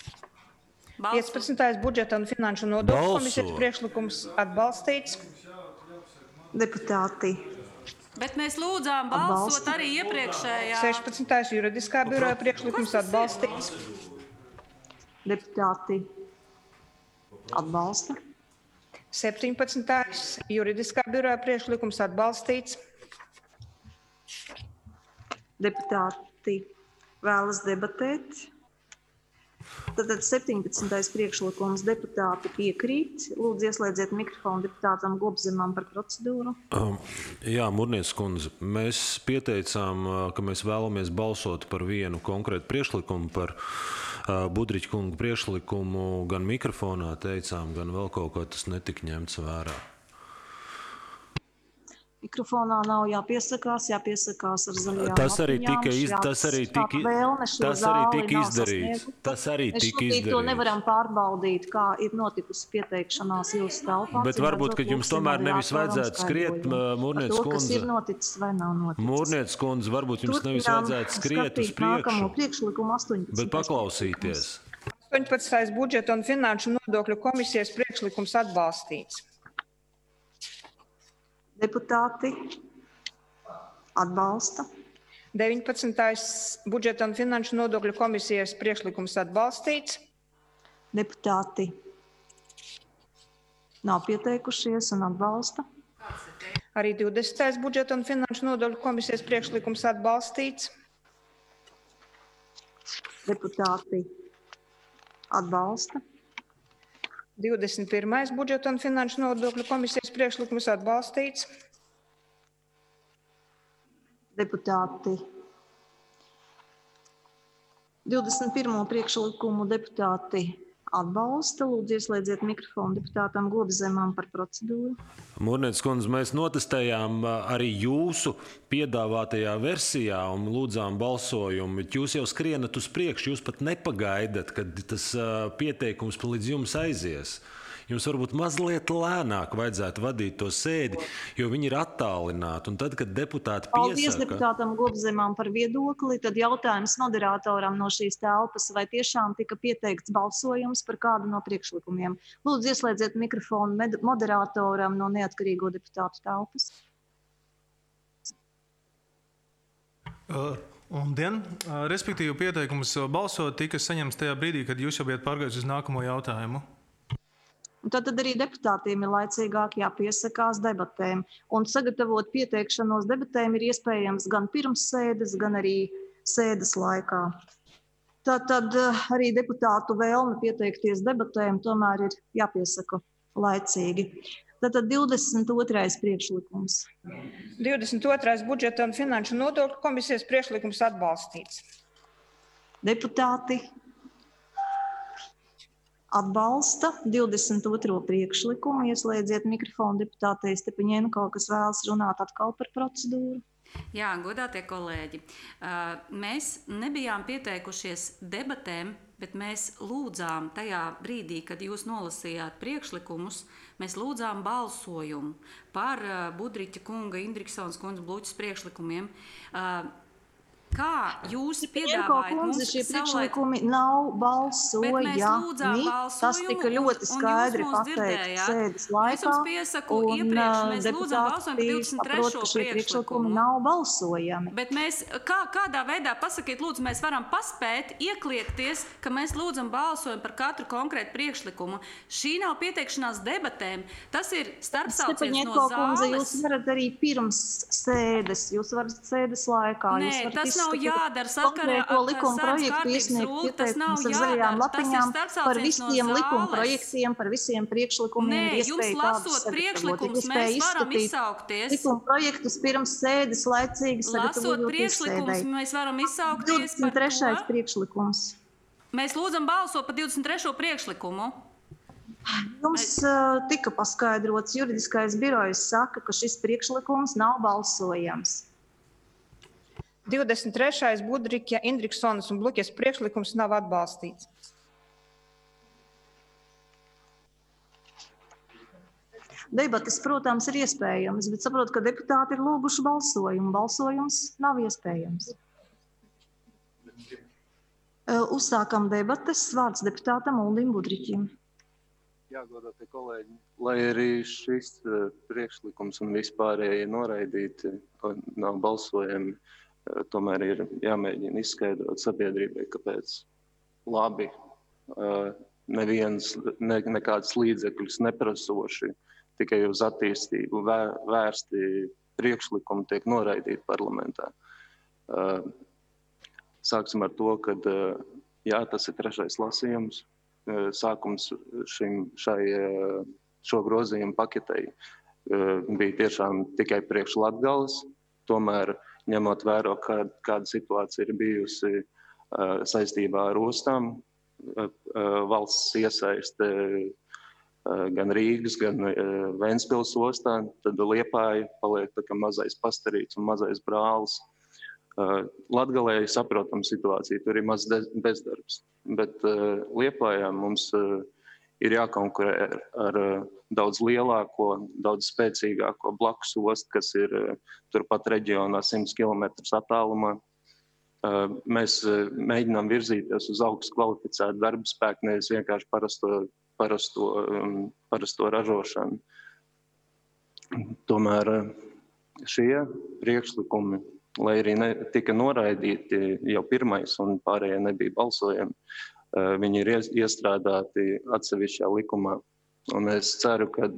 balsot. piecpadsmitais budžeta un finanšu nodokļu komisijas priekšlikums atbalstīts. Deputāti Bet mēs lūdzām balsot Atbalsta. arī iepriekšējā. sešpadsmitais juridiskā biroja priekšlikums atbalstīts. Deputāti atbalsta. septiņpadsmitais juridiskā biroja priekšlikums atbalstīts. Deputāti vēlas debatēt. Tātad septiņpadsmitais priekšlikums deputāti piekrīt. Lūdzu, ieslēdziet mikrofonu deputātam Gobzemam par procedūru. Um, jā, Murnieces kundze, mēs pieteicām, ka mēs vēlamies balsot par vienu konkrētu priekšlikumu, par uh, Budriķa kunga priekšlikumu. Gan mikrofonā teicām, gan vēl kaut ko tas netika ņemts vērā. Mikrofonā nav jāpiesakās, jāpiesakās ar zaļajām Tas arī lapiņām. tika, iz, Šāds- tas arī šāda tika, vēlme šo tas arī zāli tika nav izdarīts. sasniegusi. Tas arī Mēs tika šobrīd to izdarīts. nevaram pārbaudīt, kā ir notikusi pieteikšanās jūsu telpā. Bet varbūt, ka jums tomēr nevis vajadzētu skriet, Murnieces to, kas kundze. ir noticis vai nav noticis. Murnieces kundze, varbūt jums nevis Turpinām vajadzētu skriet uz skatīt nākamo priekšu, priekšlikumu astoņpadsmitais bet paklausīties. astoņpadsmitais budžeta un finanšu nodokļu komisijas priekšlikums atbalstīts. Deputāti atbalsta. deviņpadsmitais budžeta un finanšu nodokļu komisijas priekšlikums atbalstīts. Deputāti nav pieteikušies un atbalsta. Arī divdesmitais budžeta un finanšu nodokļu komisijas priekšlikums atbalstīts. Deputāti atbalsta. divdesmit pirmais budžeta un finanšu nodokļu komisijas priekšlikums atbalstīts. Deputāti divdesmit pirmo priekšlikumu deputāti atbalsta. Lūdzu, ieslēdziet mikrofonu deputātam Gobzemam par procedūru. Murnieces kundze, mēs notestējām arī jūsu piedāvātajā versijā un lūdzām balsojumu, bet jūs jau skrienat uz priekšu, jūs pat nepagaidat, kad tas uh, pieteikums līdz jums aizies. Jums varbūt mazliet lēnāk vajadzētu vadīt to sēdi, jo viņi ir attālināti. Un tad, kad deputāti Paldies piesaka... deputātam Gobzemam par viedokli. Tad jautājums moderatoram no šīs telpas, vai tiešām tika pieteikts balsojums par kādu no priekšlikumiem. Lūdzu, ieslēdziet mikrofonu moderatoram no neatkarīgo deputātu telpas. Uh, Labdien! Uh, respektīvi, pieteikums balsot tika saņemts tajā brīdī, kad jūs jau bijat pārgājuši uz nākamo jautājumu. Un tad, tad arī deputātiem ir laicīgāk jāpiesakās debatēm. Un sagatavot pieteikšanos debatēm ir iespējams gan pirms sēdes, gan arī sēdes laikā. Tad, tad arī deputātu vēlme pieteikties debatēm tomēr ir jāpiesaka laicīgi. Tātad divdesmit otrais priekšlikums. divdesmit otrais budžeta un finanšu nodokļu komisijas priekšlikums atbalstīts. Deputāti atbalsta divdesmit otro priekšlikumu. Ieslēdziet mikrofonu deputātei Stepaņenko, kas vēlas runāt atkal par procedūru. Jā, godātie kolēģi, mēs nebijām pieteikušies debatēm, bet mēs lūdzām tajā brīdī, kad jūs nolasījāt priekšlikumus, mēs lūdzām balsojumu par Budriķa kunga, Indriksons kundzes Bluķas priekšlikumiem. Kā jūs piedāvājat mums šie savulaik... priekšlikumi nav balsojami. Tas tika ļoti skaidri pateikts sēdes laikā. Un deputāti saprot, ka šie priekšlikumi nav balsojami. Bet mēs, kā, kādā veidā, pasakiet, lūdzu, mēs varam paspēt iekliekties, ka mēs lūdzam balsojumu par katru konkrētu priekšlikumu. Šī nav pieteikšanās debatēm. Tas ir starpsauciens no zāles. Jūs varat arī pirms sēdes, jūs varat sēdes laikā. Nē, tas nav jādara sakarā ar likuma projektu iesniegt pieteikumus ar zaļajām lapiņām par visiem likuma projektiem, par visiem priekšlikumiem. Nē, jums lasot priekšlikumus, mēs varam izsaukties. Likuma projektus pirms sēdes laicīgi Lasot priekšlikumus, mēs varam izsaukties par divdesmit trešais to. priekšlikums. Mēs lūdzam balsot par divdesmit trešo priekšlikumu. Jums uh, tika paskaidrots, juridiskais birojs saka, ka šis priekšlikums nav balsojams. divdesmit trešais Budriķa, Indriksonas un Bluķas priekšlikums nav atbalstīts. Debates, protams, ir iespējams, bet saprotu, ka deputāti ir lūguši balsojumu. Balsojums nav iespējams. Uzsākam debates. Vārds deputātam Uldim Budriķim. Jā, godātie kolēģi, lai arī šis priekšlikums un vispārējie noraidīti nav balsojami, tomēr ir jāmēģina izskaidrot sabiedrībai, kāpēc labi neviens, ne, nekādas līdzekļus neprasoši, tikai uz attīstību vērsti priekšlikumi tiek noraidīti parlamentā. Sāksim ar to, ka jā, tas ir trešais lasījums. Sākums šim, šai, šo grozījumu paketei bija tiešām tikai priekš Latgales. Tomēr, ņemot vērā, kā, kāda situācija ir bijusi saistībā ar ostām, valsts iesaiste gan Rīgas, gan Ventspils ostā, tad Liepāja paliek tā kā mazais pastarīts un mazais brālis. Latgalē, saprotam situāciju, tur ir maz bezdarbs, bet uh, Liepājā mums uh, ir jākonkurē ar, ar uh, daudz lielāko, daudz spēcīgāko blakus ostu, kas ir uh, turpat reģionā simts kilometrus attālumā. Uh, mēs uh, mēģinām virzīties uz augstu kvalificētu darba spēku, nevis vienkārši parasto, parasto, um, parasto ražošanu. Tomēr uh, šie priekšlikumi, lai arī ne, tika noraidīti jau pirmais un pārējie nebija balsojami, viņi ir iestrādāti atsevišķā likumā. Un es ceru, ka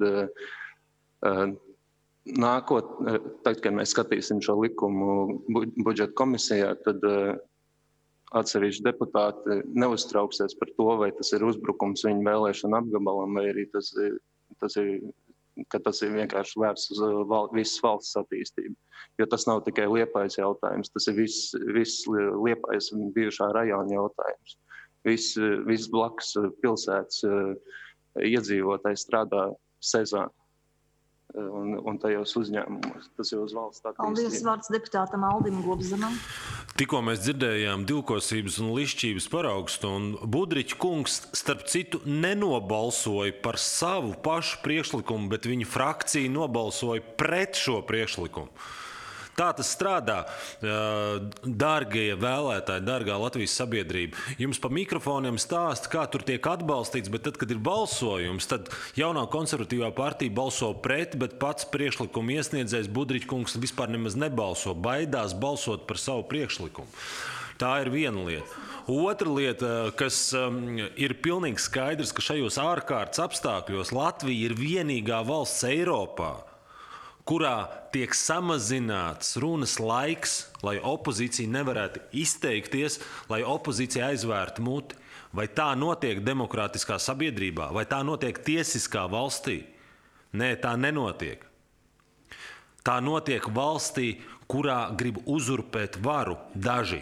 nākot, tad, kad mēs skatīsim šo likumu budžeta komisijā, tad atsevišķi deputāti neuztrauksies par to, vai tas ir uzbrukums viņu vēlēšanu apgabalam, vai arī tas ir, tas ir ka tas ir vienkārši vērsts uz val, visas valsts attīstību. Jo tas nav tikai Liepājas jautājums, tas ir viss, viss Liepājas un bijušā rajona jautājums. Viss, viss blakus pilsētas iedzīvotāji strādā sezā un, un tajos uzņēmumos. Tas ir uz valsts attīstību. Paldies, vārds deputātam Aldim Gobzemam. Tikko mēs dzirdējām divkosības un lišķības paraugstu, un Budriķa kungs, starp citu, nenobalsoja par savu pašu priekšlikumu, bet viņa frakcija nobalsoja pret šo priekšlikumu. Tā tas strādā, dārgie vēlētāji, dārgā Latvijas sabiedrība. Jums pa mikrofoniem stāsta, kā tur tiek atbalstīts, bet tad, kad ir balsojums, tad jaunā konservatīvā partija balso pret, bet pats priekšlikuma iesniedzējs Budriķa kungs vispār nemaz nebalso, baidās balsot par savu priekšlikumu. Tā ir viena lieta. Otra lieta, kas um, ir pilnīgi skaidrs, ka šajos ārkārtas apstākļos Latvija ir vienīgā valsts Eiropā, kurā tiek samazināts runas laiks, lai opozīcija nevarētu izteikties, lai opozīcija aizvērtu muti. Vai tā notiek demokrātiskā sabiedrībā, vai tā notiek tiesiskā valstī? Nē, tā nenotiek. Tā notiek valstī, kurā grib uzurpēt varu daži.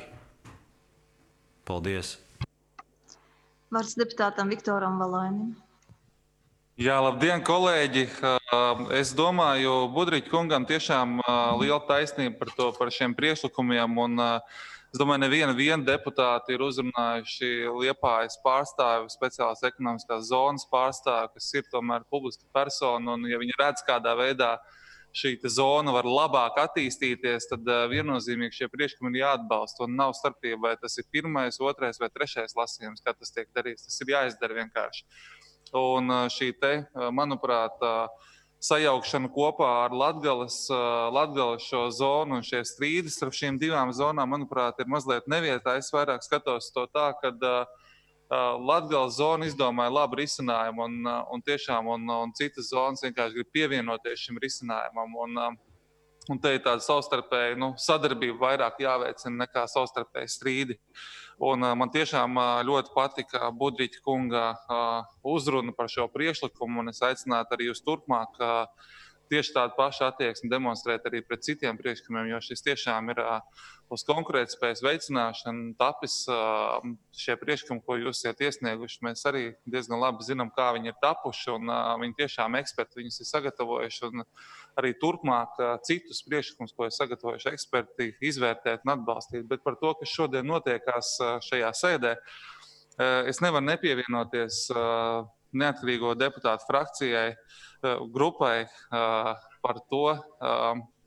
Paldies. Vārds deputātam Viktoram Valainim. Jā, labdien, kolēģi! Es domāju, Budriķa kungam tiešām liela taisnība par, to, par šiem priekšlikumiem. Un, es domāju, neviena viena deputāti ir uzrunājuši Liepājas pārstāvi, speciālās ekonomiskās zonas pārstāvi, kas ir tomēr publiska persona. Un, ja viņi redz, kādā veidā šī zona var labāk attīstīties, tad viennozīmīgi šie priekšlikumi ir jāatbalsta. Un nav starpība, vai tas ir pirmais, otrais vai trešais lasījums, kā tas tiek darīts. Tas ir jāizdara vienkārši. Un šī te, manuprāt, sajaukšana kopā ar Latgales, Latgales šo zonu un šie strīdis ar šīm divām zonām, manuprāt, ir mazliet nevietā. Es vairāk skatos to tā, kad Latgales zona izdomāja labu risinājumu un, un tiešām un, un citas zonas vienkārši grib pievienoties šim risinājumam. Un, un te ir tāda savstarpēja nu, sadarbība vairāk jāveicina nekā savstarpēji strīdi. Un uh, man tiešām uh, ļoti patika Budriķa kunga uh, uzruna par šo priekšlikumu, un es aicinātu arī jūs turpmāk uh, tieši tādu pašu attieksmi demonstrēt arī pret citiem priekšlikumiem, jo šis tiešām ir uh, uz konkurētspējas veicināšanu tapis. Uh, šie priekšlikumi, ko jūs esat iesnieguši, mēs arī diezgan labi zinām, kā viņi ir tapuši, un uh, viņi tiešām eksperti viņus ir sagatavojuši, un arī turpmāk uh, citus priekšlikumus, ko ir sagatavojuši eksperti, izvērtēt un atbalstīt. Bet par to, kas šodien notiekās uh, šajā sēdē, uh, es nevaru nepievienoties uh, neatkarīgo deputātu frakcijai, uh, grupai uh, par to, uh,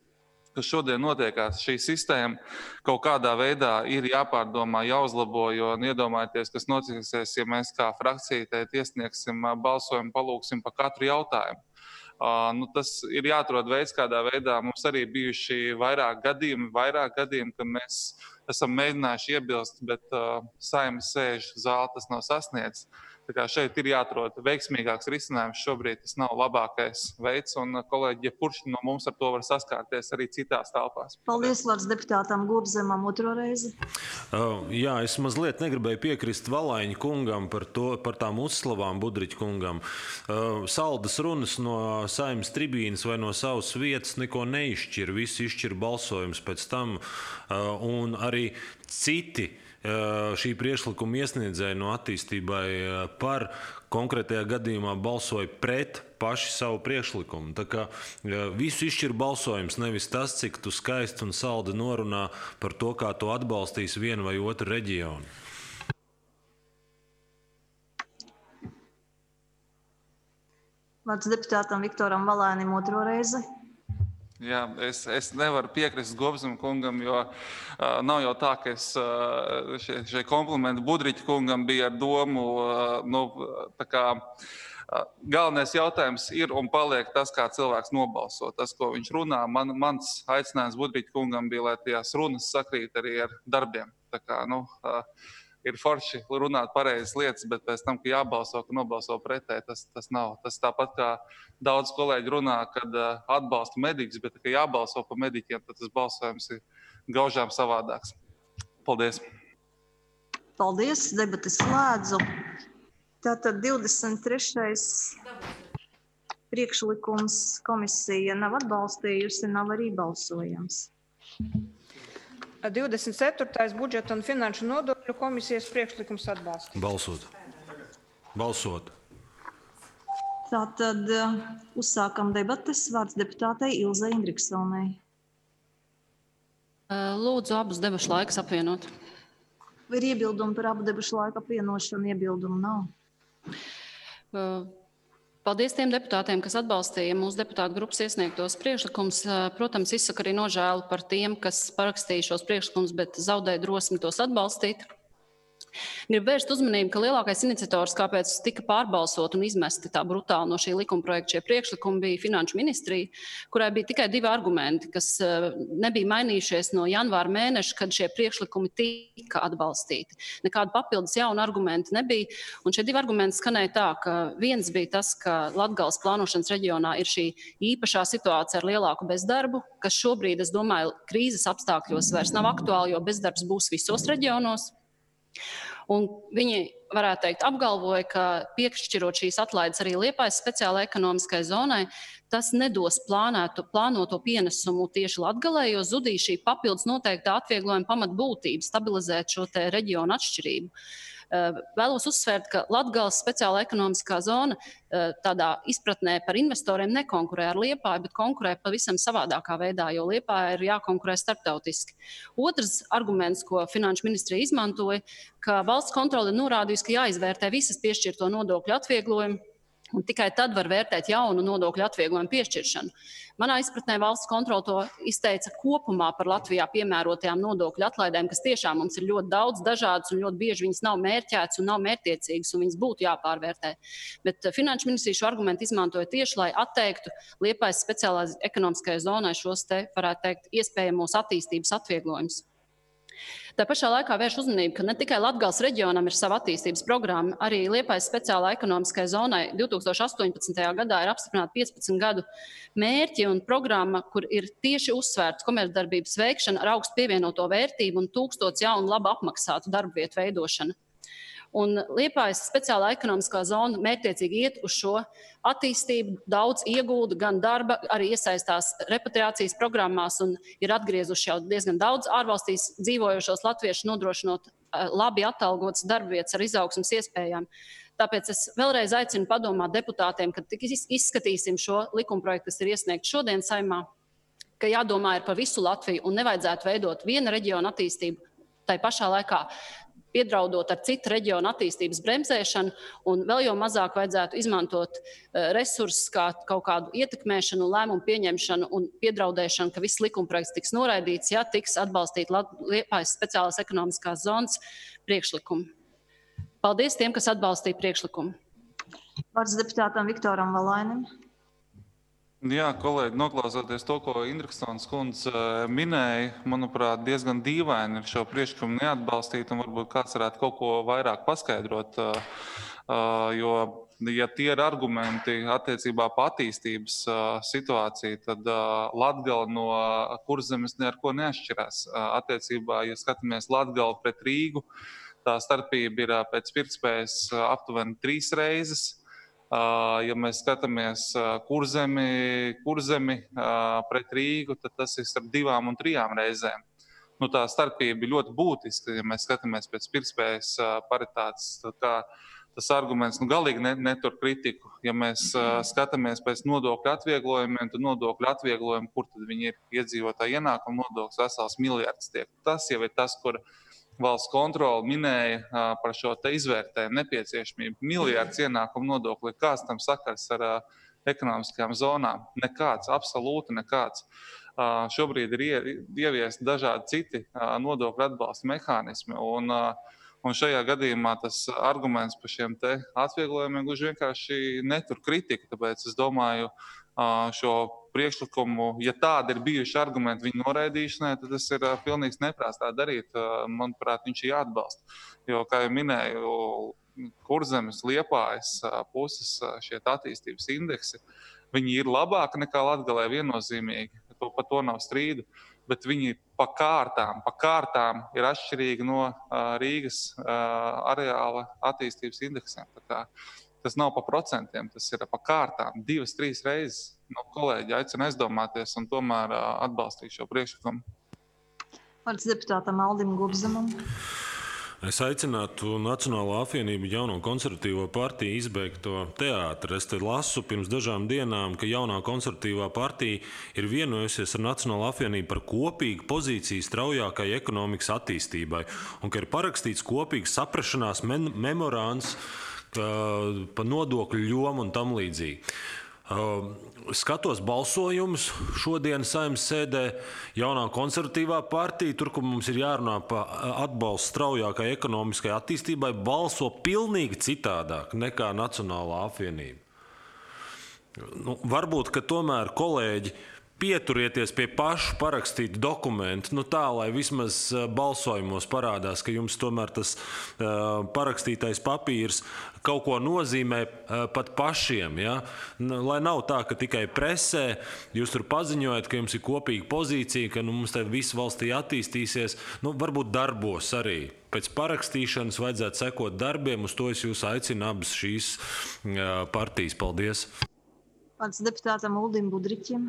kas šodien notiekās, šī sistēma kaut kādā veidā ir jāpārdomā, jāuzlabo, jo iedomājieties, kas notiksies, ja mēs kā frakcija tēt iesniegsim balsojumu, palūksim pa katru jautājumu. Uh, nu, tas ir jāatrod veids, kādā veidā mums arī bijuši vairāk gadījumi, vairāk gadījumi, kad mēs esam mēģinājuši iebilst, bet uh, Saeimas sēž zāli tas nav sasniedzis. Tā kā šeit ir jāatrod veiksmīgāks risinājums. Šobrīd tas nav labākais veids, un kolēģi, ja kurš no mums ar to var saskārties arī citās telpās. Paldies, vārds deputātam Gurbzemam otro reizi. Uh, jā, es mazliet negribēju piekrist Valaiņa kungam par, to, par tām uzslavām Budriķa kungam. Uh, saldas runas no Saeimas tribīnas vai no savas vietas neko neizšķir. Visi izšķir balsojums pēc tam, uh, un arī citi šī priekšlikuma iesniedzēji no attīstībai par konkrētajā gadījumā balsoja pret paši savu priekšlikumu. Tā kā visu izšķir balsojums, nevis tas, cik tu skaisti un saldi norunā par to, kā tu atbalstīs vienu vai otru reģionu. Vārds deputātam Viktoram Valainim otro reizi. Jā, es, es nevaru piekrist Gobzem kungam, jo uh, nav jau tā, ka es uh, šie, šie komplimenti Budriķa kungam bija ar domu, uh, nu, tā kā uh, galvenais jautājums ir un paliek tas, kā cilvēks nobalso. Tas, ko viņš runā, man, mans aicinājums Budriķa kungam bija, lai tās runas sakrīt arī ar darbiem. Tā kā, nu, uh, ir forši runāt pareizas lietas, bet pēc tam, ka jābalso, ka nobalso pretēji, tas, tas nav. Tas tāpat kā daudz kolēģi runā, kad uh, atbalsta mediķus, bet, ka jābalso pa mediķiem, tad tas balsojums ir gaužām savādāks. Paldies! Paldies! Debates slēdzu. Tātad divdesmit trešais priekšlikums komisija nav atbalstījusi, nav arī balsojams. divdesmit ceturtais budžeta un finanšu nodokļu komisijas priekšlikums atbalsta. Balsot. Balsot. Tātad uzsākam debates. Vārds deputātei Ilzei Indriksonai. Lūdzu, abus debašu laikus apvienot. Vai ir iebildumi par abu debašu laiku apvienošanu? Iebildumu nav. Uh. Paldies tiem deputātiem, kas atbalstīja mūsu deputātu grupas iesniegtos priekšlikumus. Protams, izsaka arī nožēlu par tiem, kas parakstīja šos priekšlikumus, bet zaudēja drosmi tos atbalstīt. Gribu vērst uzmanību, ka lielākais iniciators, kāpēc tika pārbalsot un izmesti tā brutāli no šī likuma projekta šie priekšlikumi, bija Finanšu ministrija, kurai bija tikai divi argumenti, kas nebija mainījušies no janvāra mēneša, kad šie priekšlikumi tika atbalstīti. Nekādu papildus jaunu argumentu nebija, un šie divi argumenti skanēja tā, ka viens bija tas, ka Latgales plānošanas reģionā ir šī īpašā situācija ar lielāku bezdarbu, kas šobrīd, es domāju, krīzes apstākļos vairs nav aktuāli, jo bezdarbs būs visos reģionos. Un viņi, varētu teikt, apgalvoja, ka piešķirot šīs atlaides arī Liepājas speciālai ekonomiskai zonai, tas nedos plānētu, plānoto pienesumu tieši Latgalē, jo zudīs šī papildus noteiktā atvieglojuma pamatbūtība, stabilizēt šo te reģionu atšķirību. Vēlos uzsvērt, ka Latgales speciālā ekonomiskā zona tādā izpratnē par investoriem nekonkurē ar Liepāju, bet konkurē pavisam savādākā veidā, jo Liepāja ir jākonkurē starptautiski. Otrs arguments, ko Finanšu ministrija izmantoja, ka valsts kontrole ir norādījusi, ka jāizvērtē visas piešķirto nodokļu atvieglojumu, un tikai tad var vērtēt jaunu nodokļu atvieglojumu piešķiršanu. Manā izpratnē valsts kontrole to izteica kopumā par Latvijā piemērotajām nodokļu atlaidēm, kas tiešām mums ir ļoti daudz dažādas un ļoti bieži viņas nav mērķētas un nav mērķtiecīgas un viņas būtu jāpārvērtē. Bet Finanšu ministrija šo argumentu izmantoja tieši, lai atteiktu Liepājas speciālās ekonomiskajai zonai šos te, varētu teikt, iespējamos attīstības atvieglojumus. Tā pašā laikā vērš uzmanību, ka ne tikai Latgales reģionam ir sava attīstības programma, arī Liepājas speciālā ekonomiskai zonai divi tūkstoši astoņpadsmitajā gadā ir apstiprināta piecpadsmit gadu mērķi un programma, kur ir tieši uzsvērts komercdarbības veikšana ar augstu pievienoto vērtību un tūkstots jaunu labi apmaksātu darba vietu veidošana. Un Liepājas speciālā ekonomiskā zona mērķtiecīgi iet uz šo attīstību, daudz iegulda, gan darba, arī iesaistās repatriācijas programmās un ir atgriezuši jau diezgan daudz ārvalstīs dzīvojošos latviešus, nodrošinot labi atalgotas darbvietas ar izaugsmas iespējām. Tāpēc es vēlreiz aicinu padomāt deputātiem, kad tik izskatīsim šo likumprojektu, kas ir iesniegts šodien Saeimā, ka jādomā ir par visu Latviju un nevajadzētu veidot viena reģiona attīstību, tai pašā laikā piedraudot ar citu reģionu attīstības bremzēšanu, un vēl jau mazāk vajadzētu izmantot uh, resursus kā kaut kādu ietekmēšanu, lēmumu pieņemšanu un piedraudēšanu, ka viss likumprojekts tiks noraidīts, ja tiks atbalstīt Liepājas speciālās ekonomiskās zonas priekšlikumu. Paldies tiem, kas atbalstīja priekšlikumu. Vārds deputātam Viktoram Valainim. Jā, kolēģi, noklausoties to, ko Indriksons kundze minēja, manuprāt, diezgan dīvaini ir šo priekšlikumu neatbalstīt, un varbūt kāds varētu kaut ko vairāk paskaidrot, jo, ja tie ir argumenti attiecībā pa attīstības situāciju, tad Latgala no Kurzemes ne ar ko neatšķirās. Attiecībā, ja skatāmies Latgalu pret Rīgu, tā starpība ir pēc pirktspējas aptuveni trīs reizes. Ja mēs skatāmies kurzemi, kurzemi pret Rīgu, tad tas ir starp divām un trijām reizēm. Nu, tā starpība ir ļoti būtiska, ja mēs skatāmies pēc pirktspējas paritātes. Kā tas arguments nu, galīgi netur kritiku. Ja mēs skatāmies pēc nodokļu atvieglojumiem, tad nodokļu atvieglojumi, kur tad viņi ir iedzīvotāji ienākuma nodoklis, vesels miljards tiek. Tas jau ir tas, kur valsts kontrole minēja par šo te izvērtējumu nepieciešamību. Miljards ienākumu nodokli, kāds tam sakars ar ekonomiskajām zonām? Nekāds, absolūti nekāds. Šobrīd ir ieviesti dažādi citi nodokļu atbalsta mehānismi, un, un šajā gadījumā tas arguments par šiem te atvieglojumiem gluži vienkārši netur kritiku, tāpēc es domāju, šo priekšlikumu, ja tādi ir bijuši argumenti viņa noraidīšanai, tad tas ir pilnīgs neprāts tā darīt. Manuprāt, viņš ir jāatbalsta. Jo, kā jau minēju, Kurzemes, Liepājas puses šie attīstības indeksi, viņi ir labāki nekā Latgalē viennozīmīgi. To, par to nav strīdu. Bet viņi pa kārtām, pa kārtām ir atšķirīgi no Rīgas areāla attīstības indeksiem. Tā kā tas nav pa procentiem, tas ir pa kārtām, divas, trīs reizes. No kolēģi aicina aizdomāties un tomēr atbalstīt šo priekšlikumu. Vārds deputātam Aldim Gubzemam. Es aicinātu Nacionālo apvienību Jauno konservatīvo partiju izbeigt to teātri. Es te lasu pirms dažām dienām, ka Jaunā konservatīvā partija ir vienojusies ar Nacionālo apvienību par kopīgu pozīciju straujākai ekonomikas attīstībai un ka ir parakstīts kopīgs saprašanās memorāns pa nodokļu jomu un tam līdzīgi. Skatos balsojumus šodienas Saeimas sēdē Jaunā konservatīvā partija, tur, kur mums ir jārunā par atbalstu straujākai ekonomiskai attīstībai, balso pilnīgi citādāk nekā Nacionālā apvienība. Nu, varbūt, ka tomēr kolēģi pieturieties pie pašu parakstītu dokumentu, nu tā, lai vismaz balsojumos parādās, ka jums tomēr tas uh, parakstītais papīrs kaut ko nozīmē uh, pat pašiem. Ja? Lai nav tā, ka tikai presē jūs tur paziņojat, ka jums ir kopīga pozīcija, ka nu, mums te viss valstī attīstīsies, nu varbūt darbos arī. Pēc parakstīšanas vajadzētu sekot darbiem, uz to es jūs aicinu abas šīs uh, partijas. Paldies. Vārds deputātam Uldim Budriķim.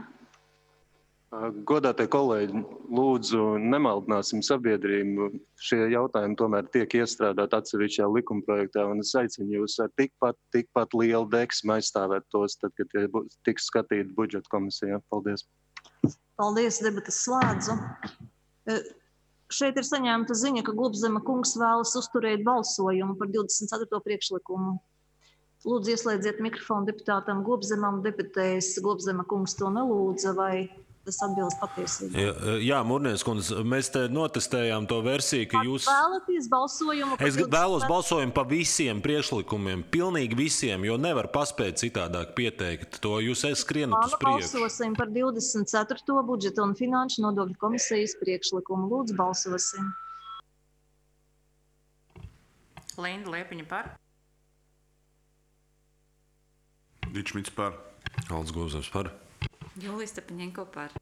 Godātie kolēģi, lūdzu, nemaldināsim sabiedrību. Šie jautājumi tomēr tiek iestrādāti atsevišķā likumprojektā, un es aicinu jūs ar tikpat, tikpat lielu deksmu aizstāvēt tos, tad, kad tie tiks skatīti budžeta komisijā. Paldies. Paldies, debatas slēdzu. Šeit ir saņemta ziņa, ka Gubzema kungs vēlas uzturēt balsojumu par divdesmit ceturto priekšlikumu. Lūdzu, ieslēdziet mikrofonu deputātam Gubzemam. Deputējs Gubzema kungs to nelūdza, vai tas atbilst patiesībai? Jā, jā Murnieks kundze, mēs te notestējām to versiju, ka jūs... Vēlaties balsojumu? Es vēlos balsojumu pa visiem priekšlikumiem, pilnīgi visiem, jo nevar paspēt citādāk pieteikt to. Jūs skrienat uz priekšu. Balsosim par divdesmit ceturto budžeta un finanšu nodokļu komisijas priekšlikumu. Lūdzu, balsosim. Linda Liepiņa par. Dičmits par. Alds Gūzevs par. Julija Stepaņenko par.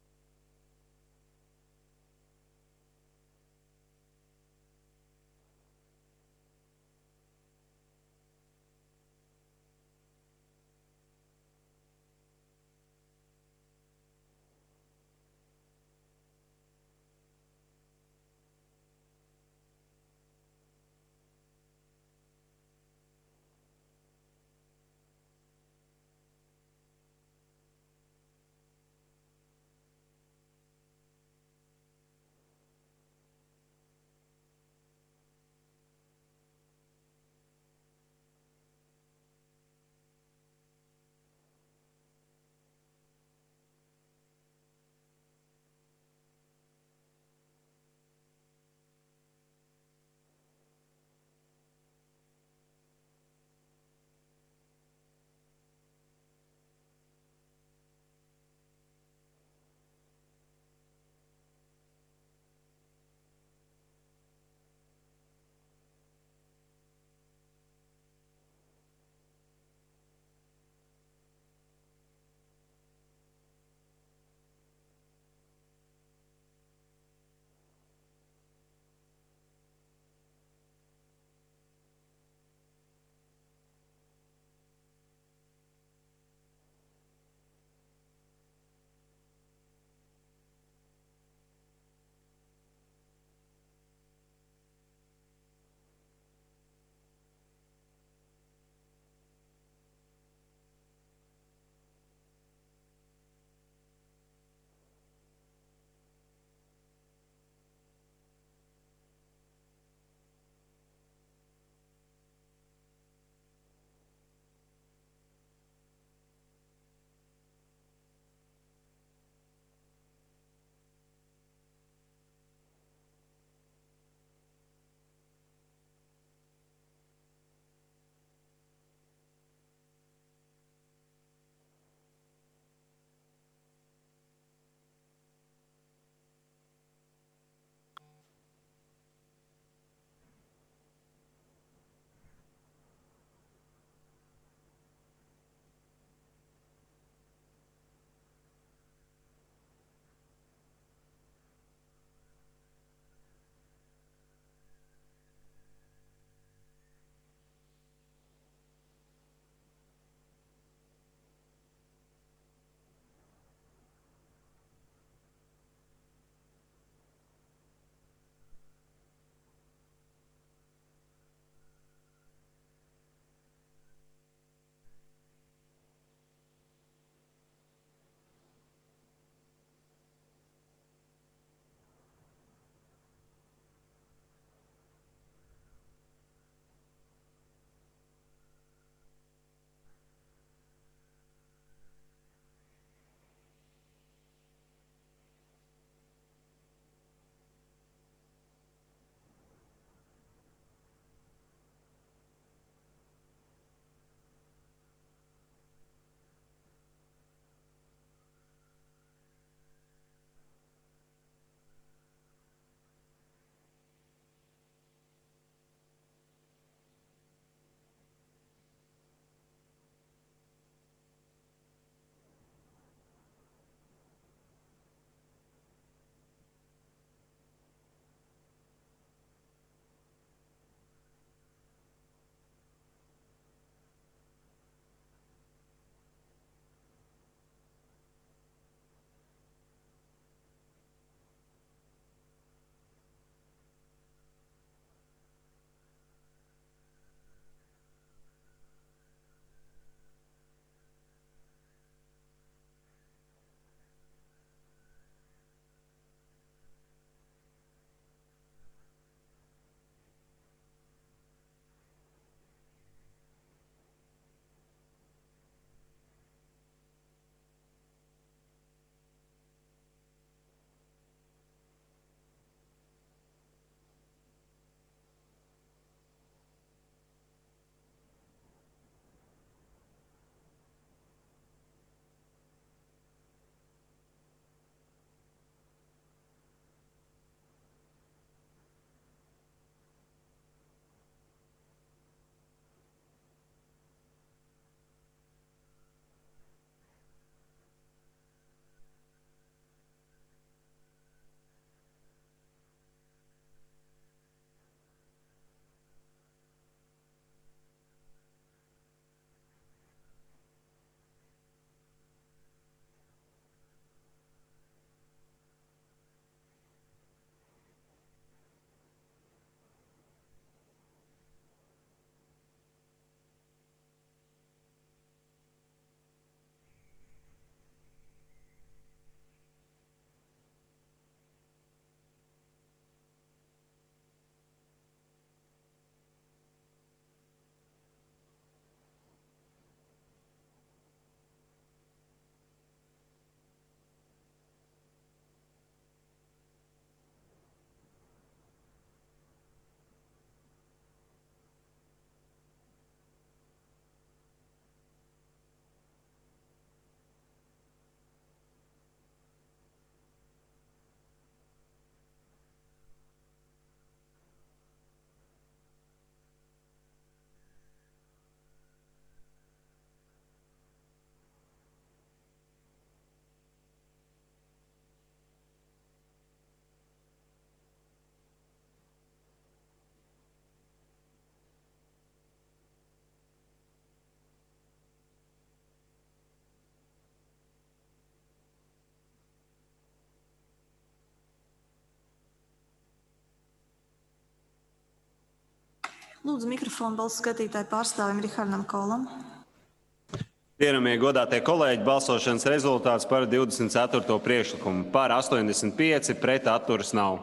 Lūdzu mikrofonu balsu skatītāju pārstāvim Rihardam Kolam. Cienījamie godātie kolēģi, balsošanas rezultāts par divdesmit ceturto priekšlikumu. Par astoņdesmit pieci, pret atturas nav.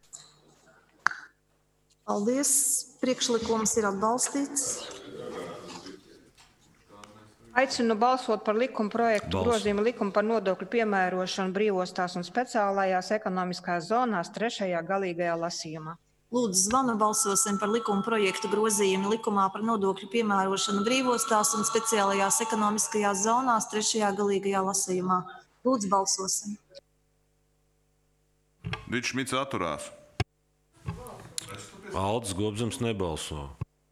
Paldies. Priekšlikums ir atbalstīts. Aicinu balsot par likuma projektu Balsu. grozījumu likumu par nodokļu piemērošanu brīvostās un speciālajās ekonomiskās zonās trešajā galīgajā lasījumā. Lūdzu, zvanu balsosim par likuma projektu grozījumu likumā par nodokļu piemērošanu brīvostās un speciālajās ekonomiskajās zonās trešajā galīgajā lasījumā. Lūdzu, balsosim. Dičs Šmits atturās. Aldis Gobzems nebalso.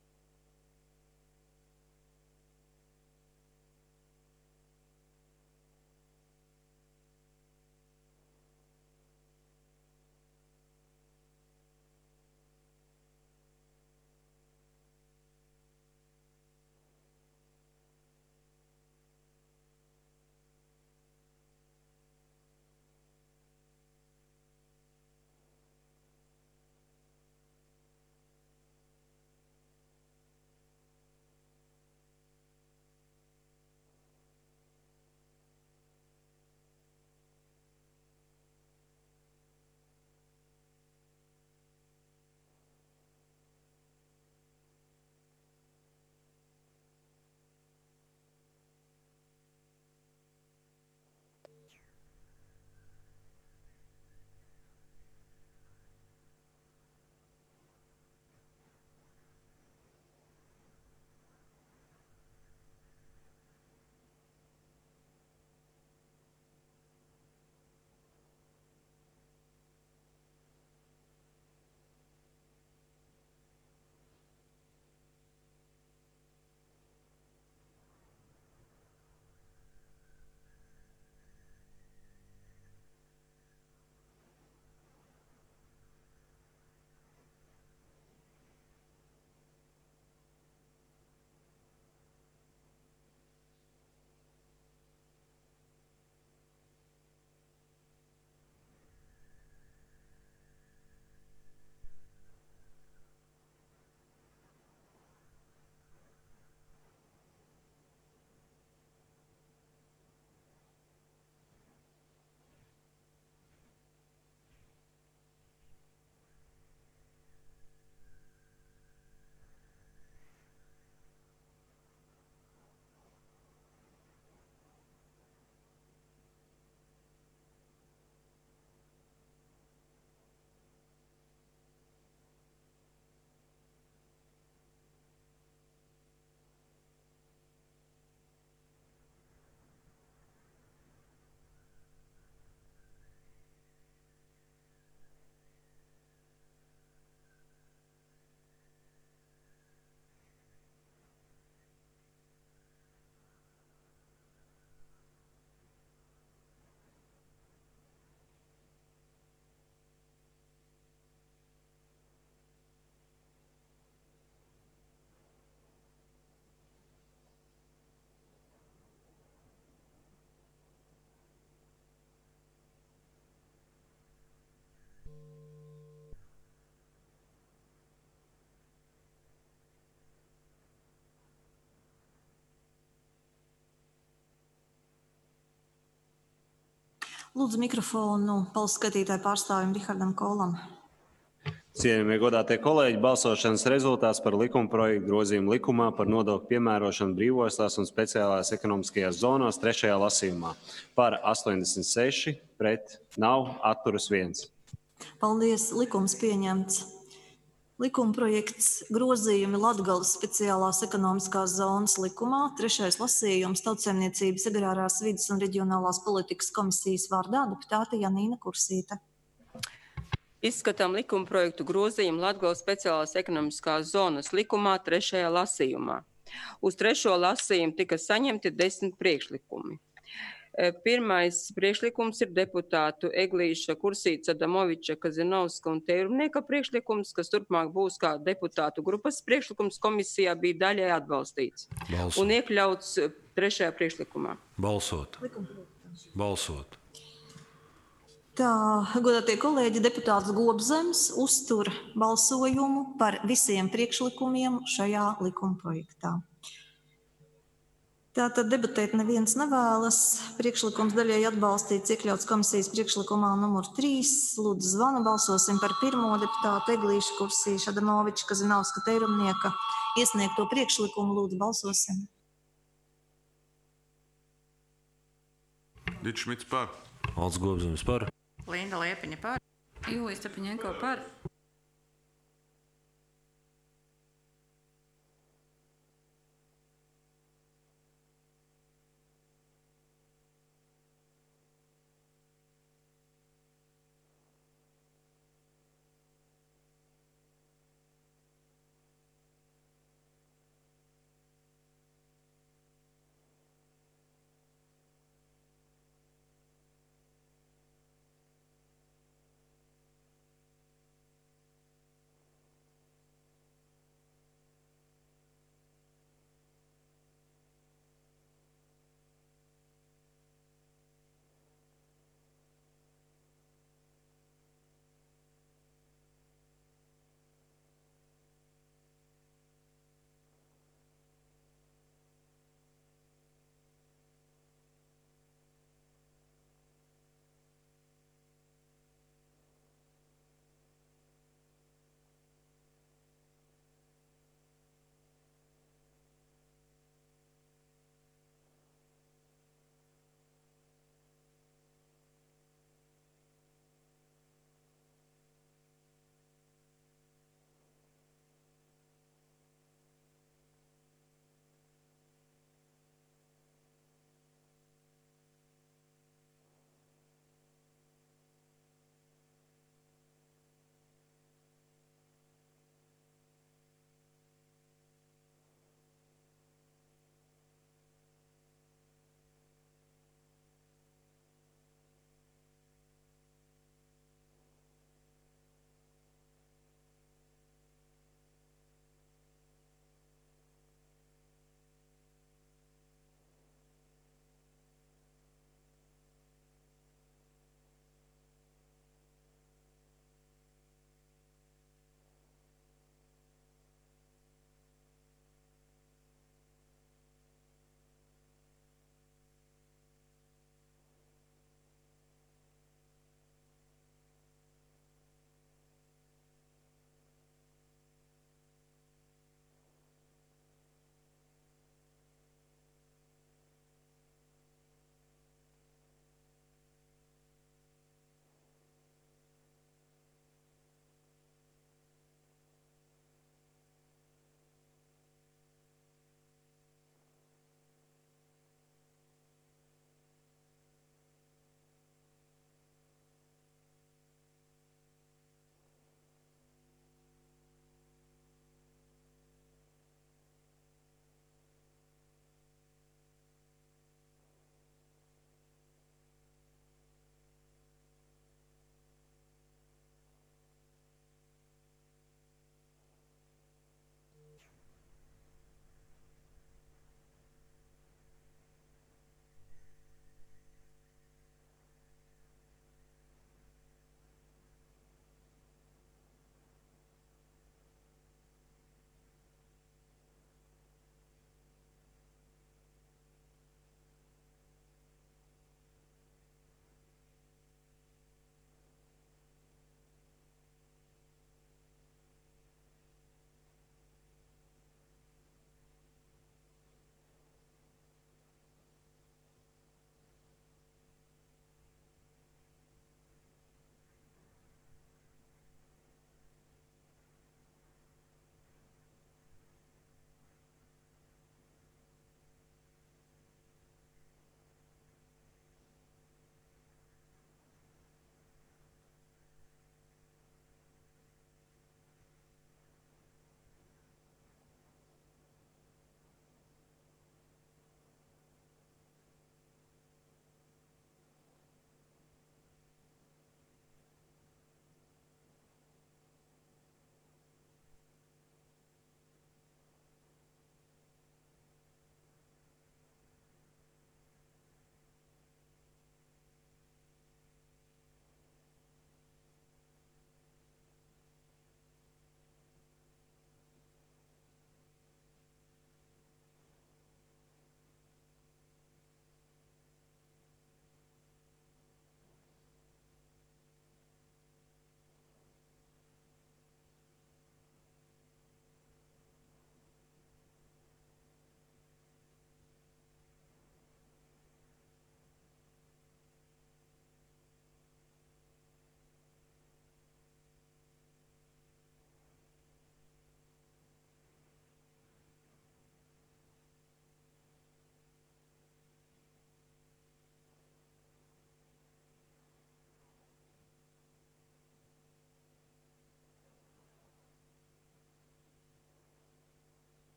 Lūdzu mikrofonu balsu skatītāju pārstāvim Rihardam Kolam. Cienījamie godātie kolēģi, balsošanas rezultāts par likuma projektu grozījumu likumā par nodokļu piemērošanu brīvostās un speciālās ekonomiskajās zonās trešajā lasījumā. Par astoņdesmit seši, pret nav, atturas viens. Paldies, likums pieņemts. Likuma projekts grozījumi Latgales speciālās ekonomiskās zonas likumā, trešais lasījums Tautsaimniecības, agrārās vides un reģionālās politikas komisijas vārdā deputāte Janīna Kursīte. Izskatām likuma projektu grozījumu Latgales speciālās ekonomiskās zonas likumā trešajā lasījumā. Uz trešo lasījumu tika saņemti desmit priekšlikumi. Pirmais priekšlikums ir deputātu Eglīša Kursītes, Adamoviča, Kazinovska un Teirumnieka priekšlikums, kas turpmāk būs kā deputātu grupas priekšlikums komisijā bija daļai atbalstīts. Balsot. Un iekļauts trešajā priekšlikumā. Balsot. Balsot. Tā, godātie kolēģi, deputāts Gobzems uztur balsojumu par visiem priekšlikumiem šajā likumprojektā. Tātad debatēt neviens nevēlas. Priekšlikums daļai atbalstīts iekļauts komisijas priekšlikumā numur trīs. Lūdzu zvanu, balsosim par pirmo deputātu Eglīša Kursīša Adamoviča Kazinovska Teirumnieka iesniegto priekšlikumu. Lūdzu, balsosim. Dits Šmits par. Valds Gobzems par. Linda Liepiņa par. Jūlija Stepaņenko par.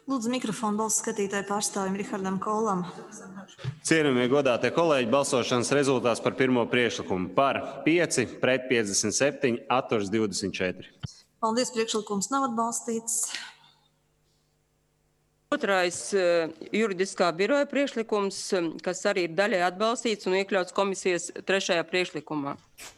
Lūdzu, mikrofonu balsu skatītāju pārstāvim Rihardam Kolam. Cienījamie godātie kolēģi, balsošanas rezultāts par pirmo priekšlikumu par pieci, pret piecdesmit septiņi, atturs divdesmit četri. Paldies, priekšlikums nav atbalstīts. Otrais uh, juridiskā biroja priekšlikums, kas arī ir daļai atbalstīts un iekļauts komisijas trešajā priekšlikumā.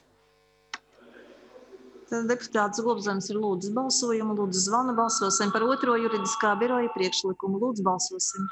Tad deputāts Gobzems ir lūdzis balsojumu, lūdzu zvanu, balsosim par otro juridiskā biroja priekšlikumu. Lūdzu balsosim.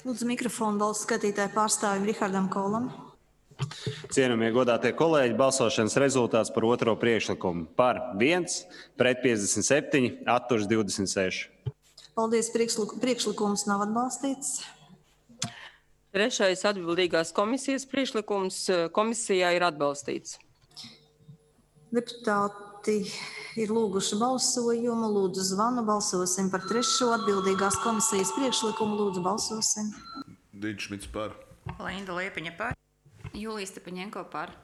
Lūdzu, mikrofonu balsu skatītāju pārstāvim Rihardam Kolam. Cienījamie godātie kolēģi, balsošanas rezultāts par otro priekšlikumu. Par viens, pret piecdesmit septiņi, atturs divdesmit seši. Paldies, priekšlik- priekšlikums nav atbalstīts. Trešais atbildīgās komisijas priekšlikums komisijā ir atbalstīts. Deputāti ir lūguši balsojumu. Lūdzu, zvanu. Balsosim par trešo atbildīgās komisijas priekšlikumu. Lūdzu, balsosim. Dīčmits par. Linda Liepiņa par. Julija Stepaņenko par.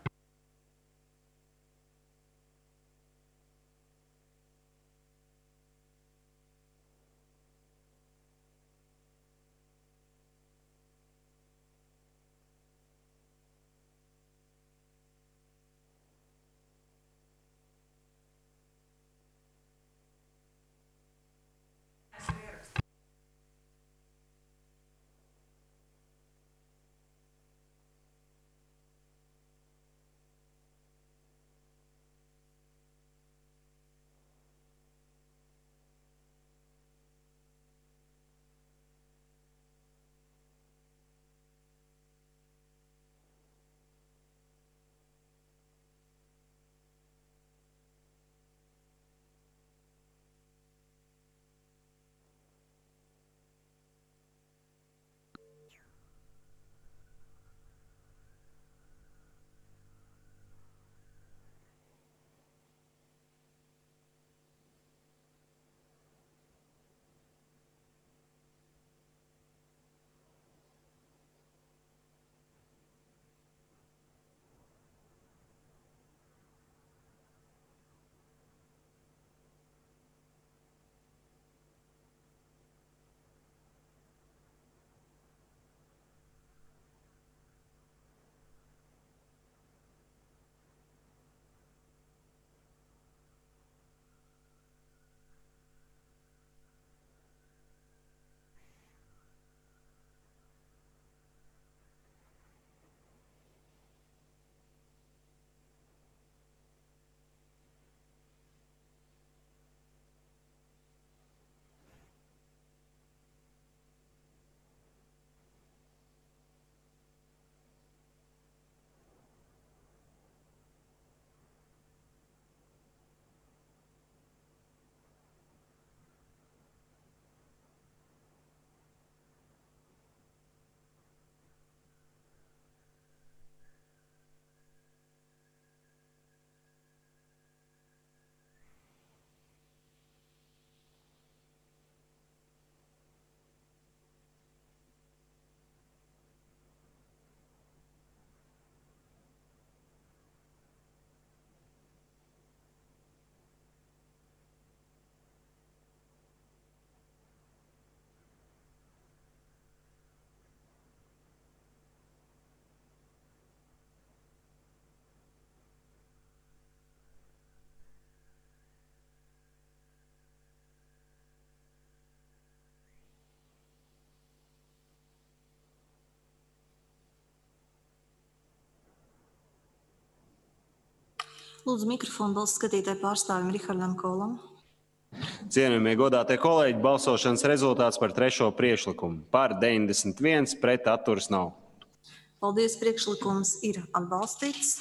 Lūdzu, mikrofonu balsu skatītāju pārstāvim Rihardam Kolam. Cienījamie godātie kolēģi, balsošanas rezultāts par trešo priekšlikumu. Par deviņdesmit viens, pret atturs nav. Paldies, priekšlikums ir atbalstīts.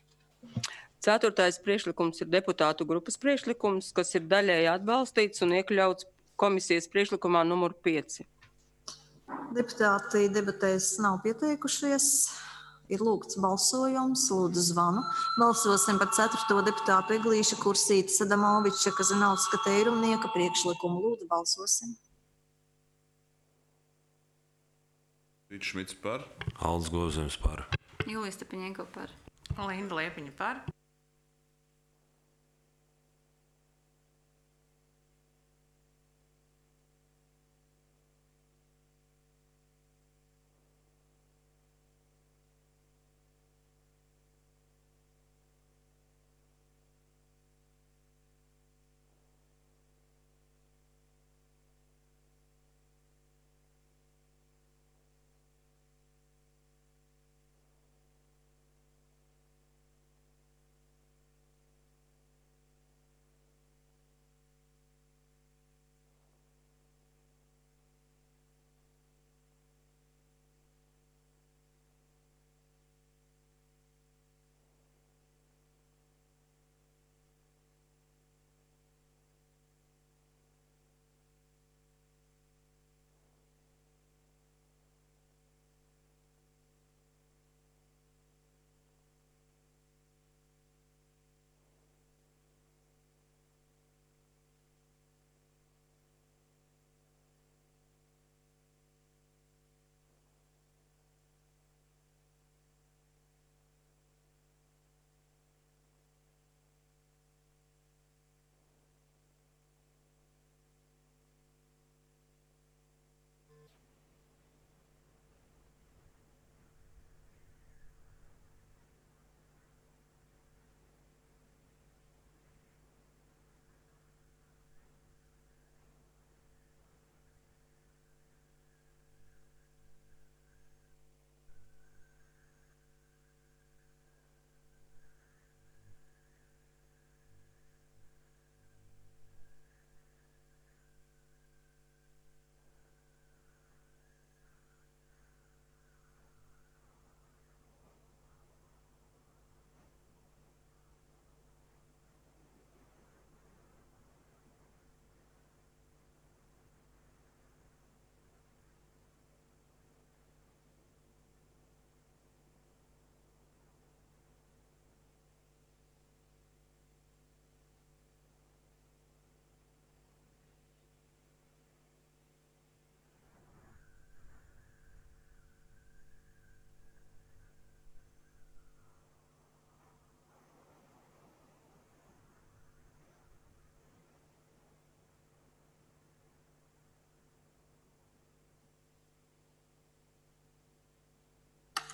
Ceturtais priekšlikums ir deputātu grupas priekšlikums, kas ir daļēji atbalstīts un iekļauts komisijas priekšlikumā numur pieci. Deputāti debatēs nav pieteikušies. Ir lūgts balsojums, lūdzu zvanu. Balsosim par ceturto deputātu Eglīša Kursītes, Adamoviča, Kazanovska Teirumnieka priekšlikumu. Lūdzu, balsosim. Dīčmits par. Aldis Gozēns par. Julija Stepaņenko par. Linda Liepiņa par.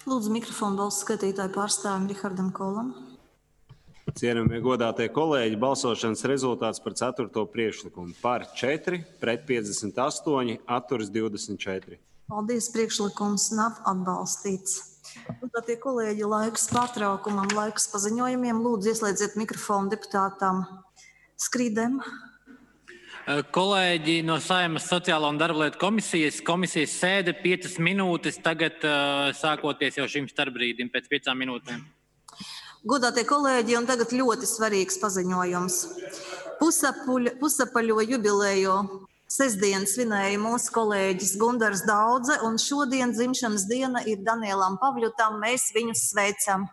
Lūdzu, mikrofonu balsu skaitītāju pārstāvim Rihardam Kolam. Cienījamie godātie kolēģi, balsošanas rezultāts par ceturto priekšlikumu. Par četri, pret piecdesmit astoņi, atturas divdesmit četri. Paldies, priekšlikums nav atbalstīts. Godātie kolēģi, laiks pārtraukumam, laiks paziņojumiem. Lūdzu, ieslēdziet mikrofonu deputātam Skrīdem. Kolēģi no Saeimas sociālo un darblietu komisijas, komisijas sēde piecas minūtes, tagad uh, sākoties jau šim starpbrīdim pēc piecām minūtēm. Godātie kolēģi, un tagad ļoti svarīgs paziņojums. Pusapuļ, pusapaļo jubileju sestdien svinēja mūsu kolēģis Gundars Daudze, un šodien dzimšanas diena ir Danielam Pavļutam. Mēs viņus sveicam.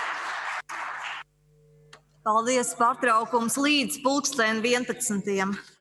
Paldies, pārtraukums līdz pulksten vienpadsmitiem.